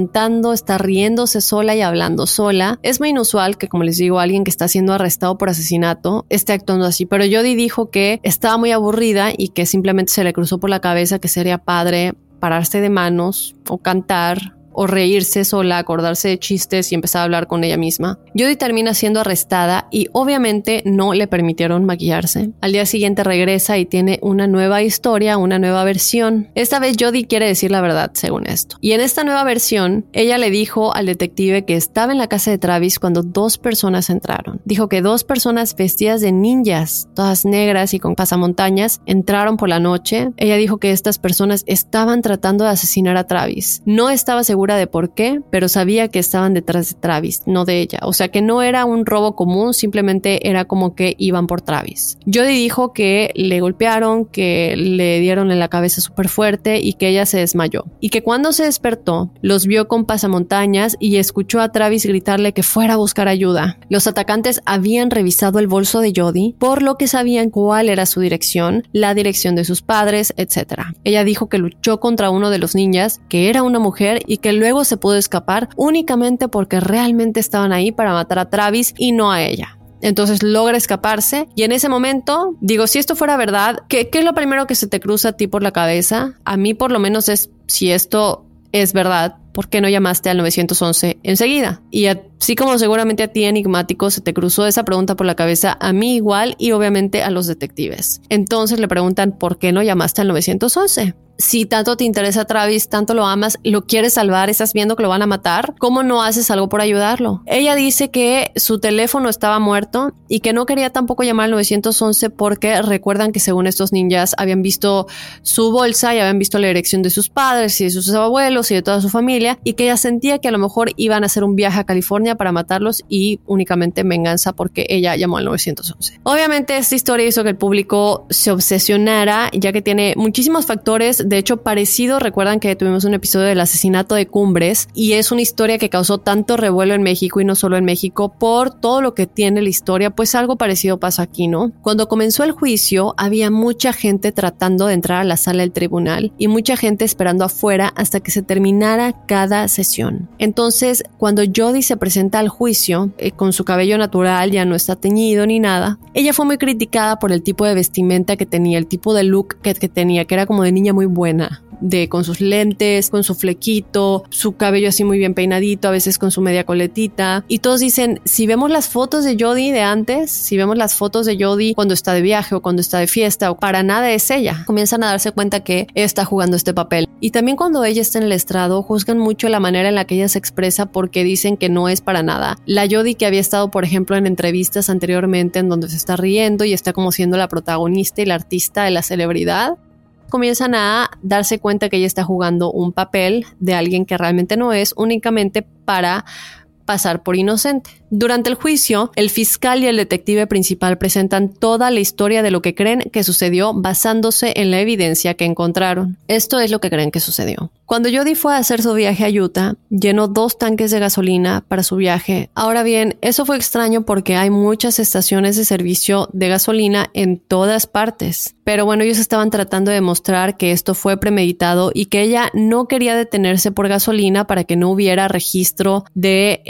cantando, está riéndose sola y hablando sola. Es muy inusual que, como les digo, alguien que está siendo arrestado por asesinato esté actuando así, pero Jodi dijo que estaba muy aburrida y que simplemente se le cruzó por la cabeza que sería padre pararse de manos o cantar o reírse sola, acordarse de chistes y empezar a hablar con ella misma. Jodi termina siendo arrestada y obviamente no le permitieron maquillarse. Al día siguiente regresa y tiene una nueva historia, una nueva versión. Esta vez Jodi quiere decir la verdad, según esto. Y en esta nueva versión, ella le dijo al detective que estaba en la casa de Travis cuando 2 personas entraron. Dijo que 2 personas vestidas de ninjas, todas negras y con pasamontañas, entraron por la noche. Ella dijo que estas personas estaban tratando de asesinar a Travis. No estaba segura de por qué, pero sabía que estaban detrás de Travis, no de ella. O sea que no era un robo común, simplemente era como que iban por Travis. Jodi dijo que le golpearon, que le dieron en la cabeza súper fuerte y que ella se desmayó. Y que cuando se despertó, los vio con pasamontañas y escuchó a Travis gritarle que fuera a buscar ayuda. Los atacantes habían revisado el bolso de Jodi, por lo que sabían cuál era su dirección, la dirección de sus padres, etc. Ella dijo que luchó contra uno de los ninjas, que era una mujer y que luego se pudo escapar únicamente porque realmente estaban ahí para matar a Travis y no a ella. Entonces logra escaparse y en ese momento, digo, si esto fuera verdad, ¿qué es lo primero que se te cruza a ti por la cabeza? A mí por lo menos es, si esto es verdad, ¿por qué no llamaste al 911 enseguida? Y así como seguramente a ti, enigmático, se te cruzó esa pregunta por la cabeza, a mí igual y obviamente a los detectives. Entonces le preguntan, ¿por qué no llamaste al 911? Si tanto te interesa Travis, tanto lo amas, lo quieres salvar, estás viendo que lo van a matar, ¿cómo no haces algo por ayudarlo? Ella dice que su teléfono estaba muerto y que no quería tampoco llamar al 911 porque recuerdan que según estos ninjas habían visto su bolsa y habían visto la dirección de sus padres y de sus abuelos y de toda su familia y que ella sentía que a lo mejor iban a hacer un viaje a California para matarlos y únicamente venganza porque ella llamó al 911. Obviamente esta historia hizo que el público se obsesionara ya que tiene muchísimos factores. De hecho, parecido, recuerdan que tuvimos un episodio del asesinato de Cumbres y es una historia que causó tanto revuelo en México y no solo en México por todo lo que tiene la historia, pues algo parecido pasa aquí, ¿no? Cuando comenzó el juicio, había mucha gente tratando de entrar a la sala del tribunal y mucha gente esperando afuera hasta que se terminara cada sesión. Entonces, cuando Jodi se presenta al juicio, con su cabello natural, ya no está teñido ni nada, ella fue muy criticada por el tipo de vestimenta que tenía, el tipo de look que tenía, que era como de niña muy buena, con sus lentes, con su flequito, su cabello así muy bien peinadito, a veces con su media coletita. Y todos dicen, si vemos las fotos de Jodi de antes, si vemos las fotos de Jodi cuando está de viaje o cuando está de fiesta, o para nada es ella. Comienzan a darse cuenta que está jugando este papel. Y también cuando ella está en el estrado, juzgan mucho la manera en la que ella se expresa porque dicen que no es para nada la Jodi que había estado, por ejemplo, en entrevistas anteriormente en donde se está riendo y está como siendo la protagonista y la artista de la celebridad. Comienzan a darse cuenta que ella está jugando un papel de alguien que realmente no es, únicamente para pasar por inocente. Durante el juicio, el fiscal y el detective principal presentan toda la historia de lo que creen que sucedió basándose en la evidencia que encontraron. Esto es lo que creen que sucedió. Cuando Jodi fue a hacer su viaje a Utah, llenó 2 tanques de gasolina para su viaje. Ahora bien, eso fue extraño porque hay muchas estaciones de servicio de gasolina en todas partes. Pero bueno, ellos estaban tratando de demostrar que esto fue premeditado y que ella no quería detenerse por gasolina para que no hubiera registro de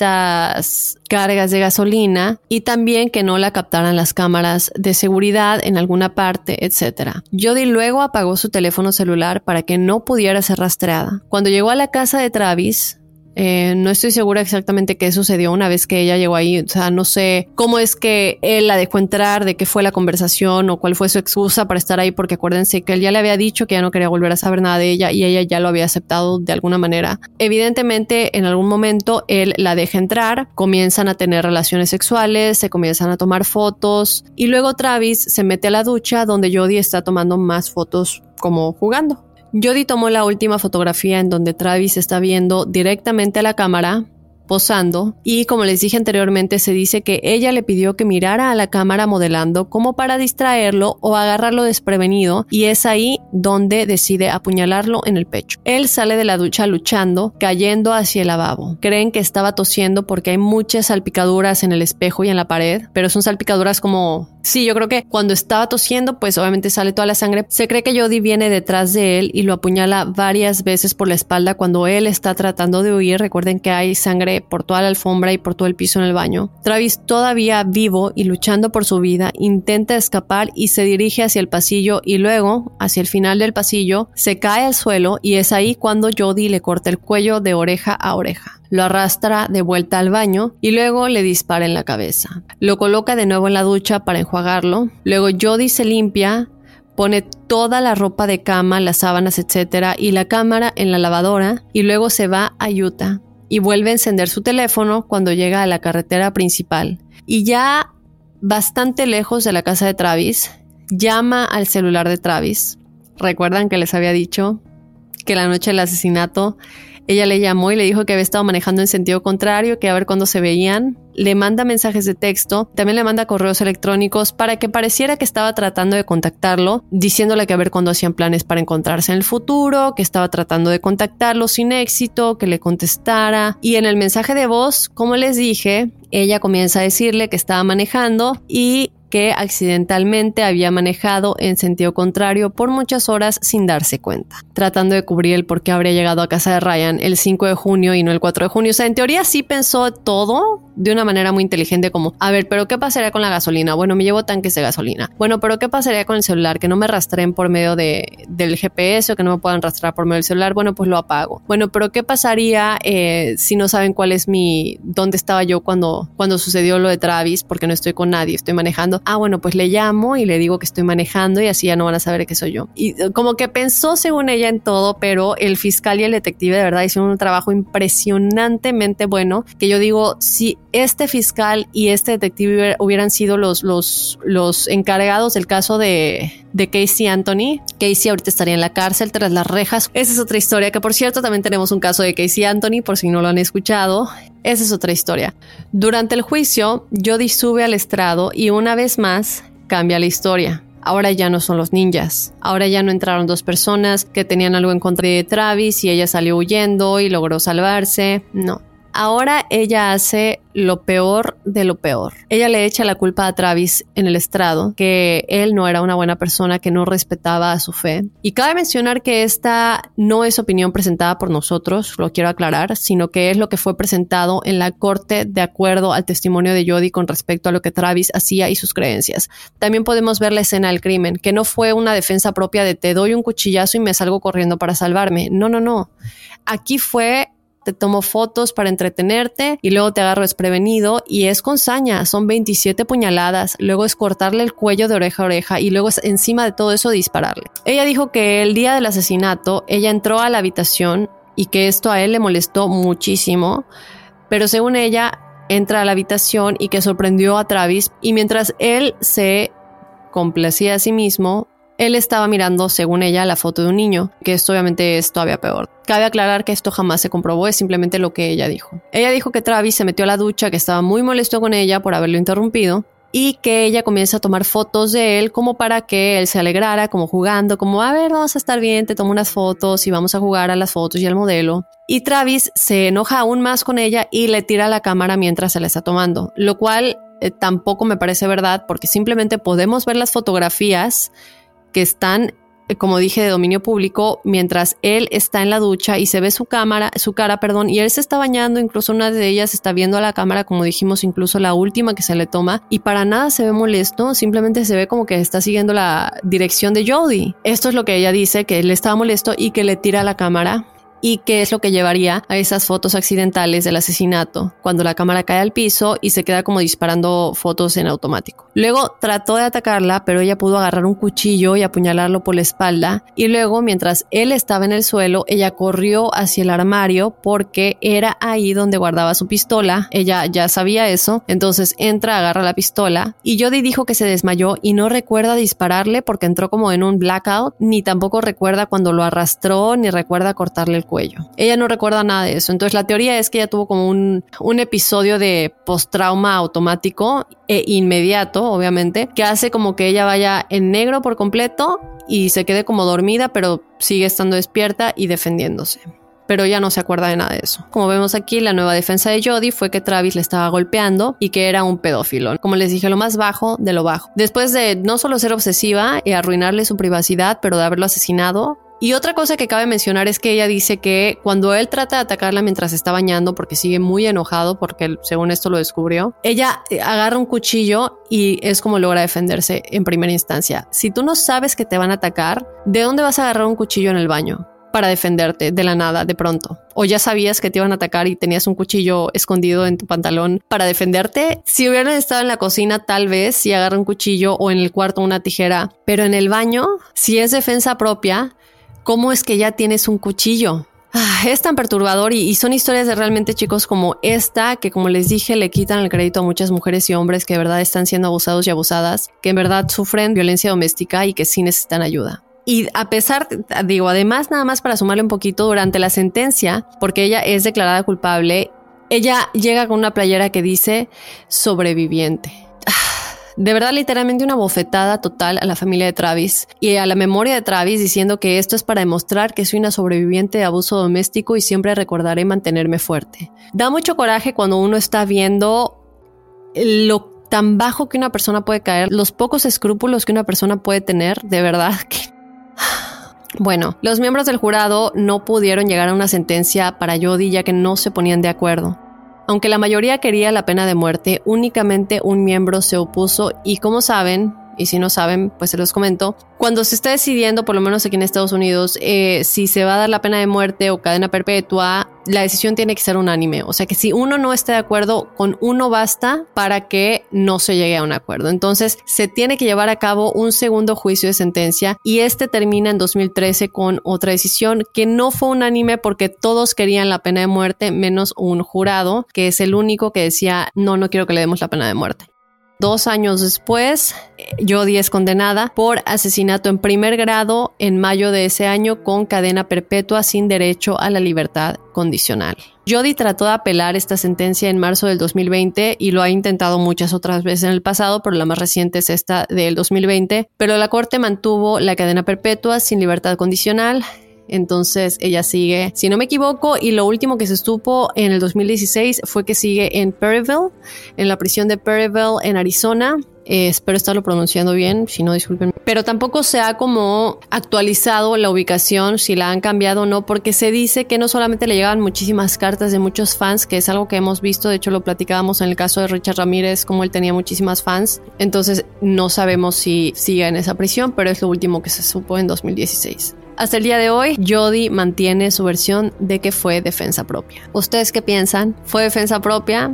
estas cargas de gasolina y también que no la captaran las cámaras de seguridad en alguna parte, etc. Jodi luego apagó su teléfono celular para que no pudiera ser rastreada. Cuando llegó a la casa de Travis, no estoy segura exactamente qué sucedió una vez que ella llegó ahí, o sea, no sé cómo es que él la dejó entrar, de qué fue la conversación o cuál fue su excusa para estar ahí, porque acuérdense que él ya le había dicho que ya no quería volver a saber nada de ella y ella ya lo había aceptado de alguna manera. Evidentemente, en algún momento él la deja entrar, comienzan a tener relaciones sexuales, se comienzan a tomar fotos y luego Travis se mete a la ducha donde Jodi está tomando más fotos como jugando. Jodi tomó la última fotografía en donde Travis está viendo directamente a la cámara, posando, y como les dije anteriormente, se dice que ella le pidió que mirara a la cámara modelando como para distraerlo o agarrarlo desprevenido, y es ahí donde decide apuñalarlo en el pecho. Él sale de la ducha luchando, cayendo hacia el lavabo. Creen que estaba tosiendo porque hay muchas salpicaduras en el espejo y en la pared, pero son salpicaduras como Sí, yo creo que cuando estaba tosiendo, pues obviamente sale toda la sangre. Se cree que Jody viene detrás de él y lo apuñala varias veces por la espalda cuando él está tratando de huir. Recuerden que hay sangre por toda la alfombra y por todo el piso en el baño. Travis, todavía vivo y luchando por su vida, intenta escapar y se dirige hacia el pasillo y luego, hacia el final del pasillo, se cae al suelo y es ahí cuando Jody le corta el cuello de oreja a oreja. Lo arrastra de vuelta al baño y luego le dispara en la cabeza. Lo coloca de nuevo en la ducha para enjuagarlo. Luego Jody se limpia, pone toda la ropa de cama, las sábanas, etc. y la cámara en la lavadora y luego se va a Utah y vuelve a encender su teléfono cuando llega a la carretera principal. Y ya bastante lejos de la casa de Travis, llama al celular de Travis. ¿Recuerdan que les había dicho que la noche del asesinato ella le llamó y le dijo que había estado manejando en sentido contrario, que a ver cuándo se veían? Le manda mensajes de texto, también le manda correos electrónicos para que pareciera que estaba tratando de contactarlo, diciéndole que a ver cuándo hacían planes para encontrarse en el futuro, que estaba tratando de contactarlo sin éxito, que le contestara. Y en el mensaje de voz, como les dije, ella comienza a decirle que estaba manejando y que accidentalmente había manejado en sentido contrario por muchas horas sin darse cuenta, tratando de cubrir el por qué habría llegado a casa de Ryan el 5 de junio y no el 4 de junio. O sea, en teoría sí pensó todo de una manera muy inteligente, como, a ver, ¿pero qué pasaría con la gasolina? Bueno, me llevo tanques de gasolina. Bueno, ¿pero qué pasaría con el celular? Que no me rastreen por medio del GPS o que no me puedan rastrear por medio del celular. Bueno, pues lo apago. Bueno, ¿pero qué pasaría si no saben cuál es dónde estaba yo cuando sucedió lo de Travis? Porque no estoy con nadie, estoy manejando. Ah, bueno, pues le llamo y le digo que estoy manejando y así ya no van a saber que soy yo. Y como que pensó según ella en todo, pero el fiscal y el detective de verdad hicieron un trabajo impresionantemente bueno, que yo digo, si este fiscal y este detective hubieran sido los encargados del caso de Casey Anthony, Casey ahorita estaría en la cárcel tras las rejas. Esa es otra historia, que por cierto también tenemos un caso de Casey Anthony, por si no lo han escuchado. Esa es otra historia. Durante el juicio, Jody sube al estrado y una vez más cambia la historia. Ahora ya no son los ninjas. Ahora ya no entraron dos personas que tenían algo en contra de Travis y ella salió huyendo y logró salvarse. No. Ahora ella hace lo peor de lo peor. Ella le echa la culpa a Travis en el estrado, que él no era una buena persona, que no respetaba a su fe. Y cabe mencionar que esta no es opinión presentada por nosotros, lo quiero aclarar, sino que es lo que fue presentado en la corte de acuerdo al testimonio de Jody con respecto a lo que Travis hacía y sus creencias. También podemos ver la escena del crimen, que no fue una defensa propia de te doy un cuchillazo y me salgo corriendo para salvarme. No. Aquí fue: te tomo fotos para entretenerte y luego te agarro desprevenido, y es con saña, son 27 puñaladas, luego es cortarle el cuello de oreja a oreja y luego es encima de todo eso dispararle. Ella dijo que el día del asesinato ella entró a la habitación y que esto a él le molestó muchísimo, pero según ella entra a la habitación y que sorprendió a Travis, y mientras él se complacía a sí mismo, él estaba mirando, según ella, la foto de un niño, que esto obviamente es todavía peor. Cabe aclarar que esto jamás se comprobó, es simplemente lo que ella dijo. Ella dijo que Travis se metió a la ducha, que estaba muy molesto con ella por haberlo interrumpido, y que ella comienza a tomar fotos de él como para que él se alegrara, como jugando, como a ver, vamos a estar bien, te tomo unas fotos y vamos a jugar a las fotos y al modelo. Y Travis se enoja aún más con ella y le tira la cámara mientras se la está tomando, lo cual tampoco me parece verdad, porque simplemente podemos ver las fotografías que están, como dije, de dominio público, mientras él está en la ducha y se ve su cara, y él se está bañando. Incluso una de ellas está viendo a la cámara, como dijimos, incluso la última que se le toma, y para nada se ve molesto, simplemente se ve como que está siguiendo la dirección de Jody. Esto es lo que ella dice, que él estaba molesto y que le tira la cámara, y que es lo que llevaría a esas fotos accidentales del asesinato, cuando la cámara cae al piso y se queda como disparando fotos en automático. Luego trató de atacarla, pero ella pudo agarrar un cuchillo y apuñalarlo por la espalda, y luego, mientras él estaba en el suelo, ella corrió hacia el armario porque era ahí donde guardaba su pistola. Ella ya sabía eso, entonces entra, agarra la pistola, y Jody dijo que se desmayó y no recuerda dispararle porque entró como en un blackout, ni tampoco recuerda cuando lo arrastró, ni recuerda cortarle el cuello. Ella no recuerda nada de eso. Entonces la teoría es que ella tuvo como un episodio de postrauma automático e inmediato, obviamente, que hace como que ella vaya en negro por completo y se quede como dormida, pero sigue estando despierta y defendiéndose. pero ella no se acuerda de nada de eso. Como vemos aquí, la nueva defensa de Jodi fue que Travis le estaba golpeando y que era un pedófilo. Como les dije, lo más bajo de lo bajo. Después de no solo ser obsesiva y arruinarle su privacidad, pero de haberlo asesinado. Y otra cosa que cabe mencionar es que ella dice que cuando él trata de atacarla mientras está bañando, porque sigue muy enojado porque según esto lo descubrió, ella agarra un cuchillo y es como logra defenderse en primera instancia. Si tú no sabes que te van a atacar, ¿de dónde vas a agarrar un cuchillo en el baño para defenderte de la nada, de pronto? ¿O ya sabías que te iban a atacar y tenías un cuchillo escondido en tu pantalón para defenderte? Si hubieran estado en la cocina, tal vez sí agarra un cuchillo, o en el cuarto una tijera, pero en el baño, si es defensa propia, ¿cómo es que ya tienes un cuchillo? Es tan perturbador y son historias de realmente chicos como esta que, como les dije, le quitan el crédito a muchas mujeres y hombres que de verdad están siendo abusados y abusadas, que en verdad sufren violencia doméstica y que sí necesitan ayuda. Y a pesar, además, nada más para sumarle un poquito, durante la sentencia, porque ella es declarada culpable, ella llega con una playera que dice sobreviviente. De verdad, literalmente una bofetada total a la familia de Travis y a la memoria de Travis, diciendo que esto es para demostrar que soy una sobreviviente de abuso doméstico y siempre recordaré mantenerme fuerte. Da mucho coraje cuando uno está viendo lo tan bajo que una persona puede caer, los pocos escrúpulos que una persona puede tener, de verdad que... Bueno, los miembros del jurado no pudieron llegar a una sentencia para Jodi ya que no se ponían de acuerdo. Aunque la mayoría quería la pena de muerte, únicamente un miembro se opuso y, como saben, y si no saben, pues se los comento, cuando se está decidiendo, por lo menos aquí en Estados Unidos, si se va a dar la pena de muerte o cadena perpetua, la decisión tiene que ser unánime. O sea que si uno no está de acuerdo, con uno basta para que no se llegue a un acuerdo. Entonces se tiene que llevar a cabo un segundo juicio de sentencia y este termina en 2013 con otra decisión que no fue unánime porque todos querían la pena de muerte menos un jurado, que es el único que decía no quiero que le demos la pena de muerte. 2 años después, Jodi es condenada por asesinato en primer grado en mayo de ese año con cadena perpetua sin derecho a la libertad condicional. Jodi trató de apelar esta sentencia en marzo del 2020 y lo ha intentado muchas otras veces en el pasado, pero la más reciente es esta del 2020. Pero la corte mantuvo la cadena perpetua sin libertad condicional. Entonces ella sigue, si no me equivoco, y lo último que se supo en el 2016 fue que sigue en Perryville, en la prisión de Perryville en Arizona. Espero estarlo pronunciando bien, si no disculpen. Pero tampoco se ha como actualizado la ubicación, si la han cambiado o no, porque se dice que no solamente le llegaban muchísimas cartas de muchos fans, que es algo que hemos visto, de hecho lo platicábamos en el caso de Richard Ramírez, como él tenía muchísimas fans. Entonces no sabemos si sigue en esa prisión, pero es lo último que se supo en 2016. Hasta el día de hoy, Jodi mantiene su versión de que fue defensa propia. ¿Ustedes qué piensan? ¿Fue defensa propia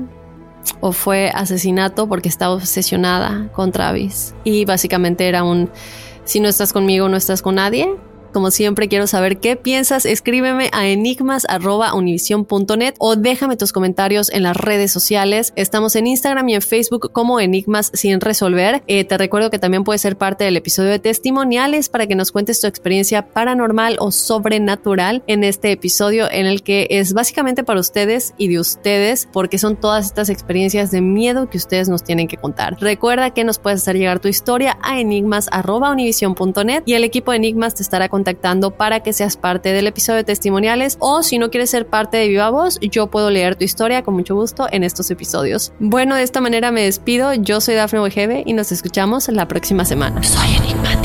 o fue asesinato porque estaba obsesionada con Travis? Y básicamente era un, si no estás conmigo, no estás con nadie. Como siempre, quiero saber qué piensas. Escríbeme a enigmas@univision.net o déjame tus comentarios en las redes sociales. Estamos en Instagram y en Facebook como Enigmas Sin Resolver. Te recuerdo que también puedes ser parte del episodio de testimoniales para que nos cuentes tu experiencia paranormal o sobrenatural en este episodio, en el que es básicamente para ustedes y de ustedes, porque son todas estas experiencias de miedo que ustedes nos tienen que contar. Recuerda que nos puedes hacer llegar tu historia a enigmas@univision.net y el equipo de Enigmas te estará contactando para que seas parte del episodio de testimoniales, o si no quieres ser parte de Viva Voz, yo puedo leer tu historia con mucho gusto en estos episodios. Bueno, de esta manera me despido. Yo soy Dafne Wegebe y nos escuchamos la próxima semana. Soy Enigma.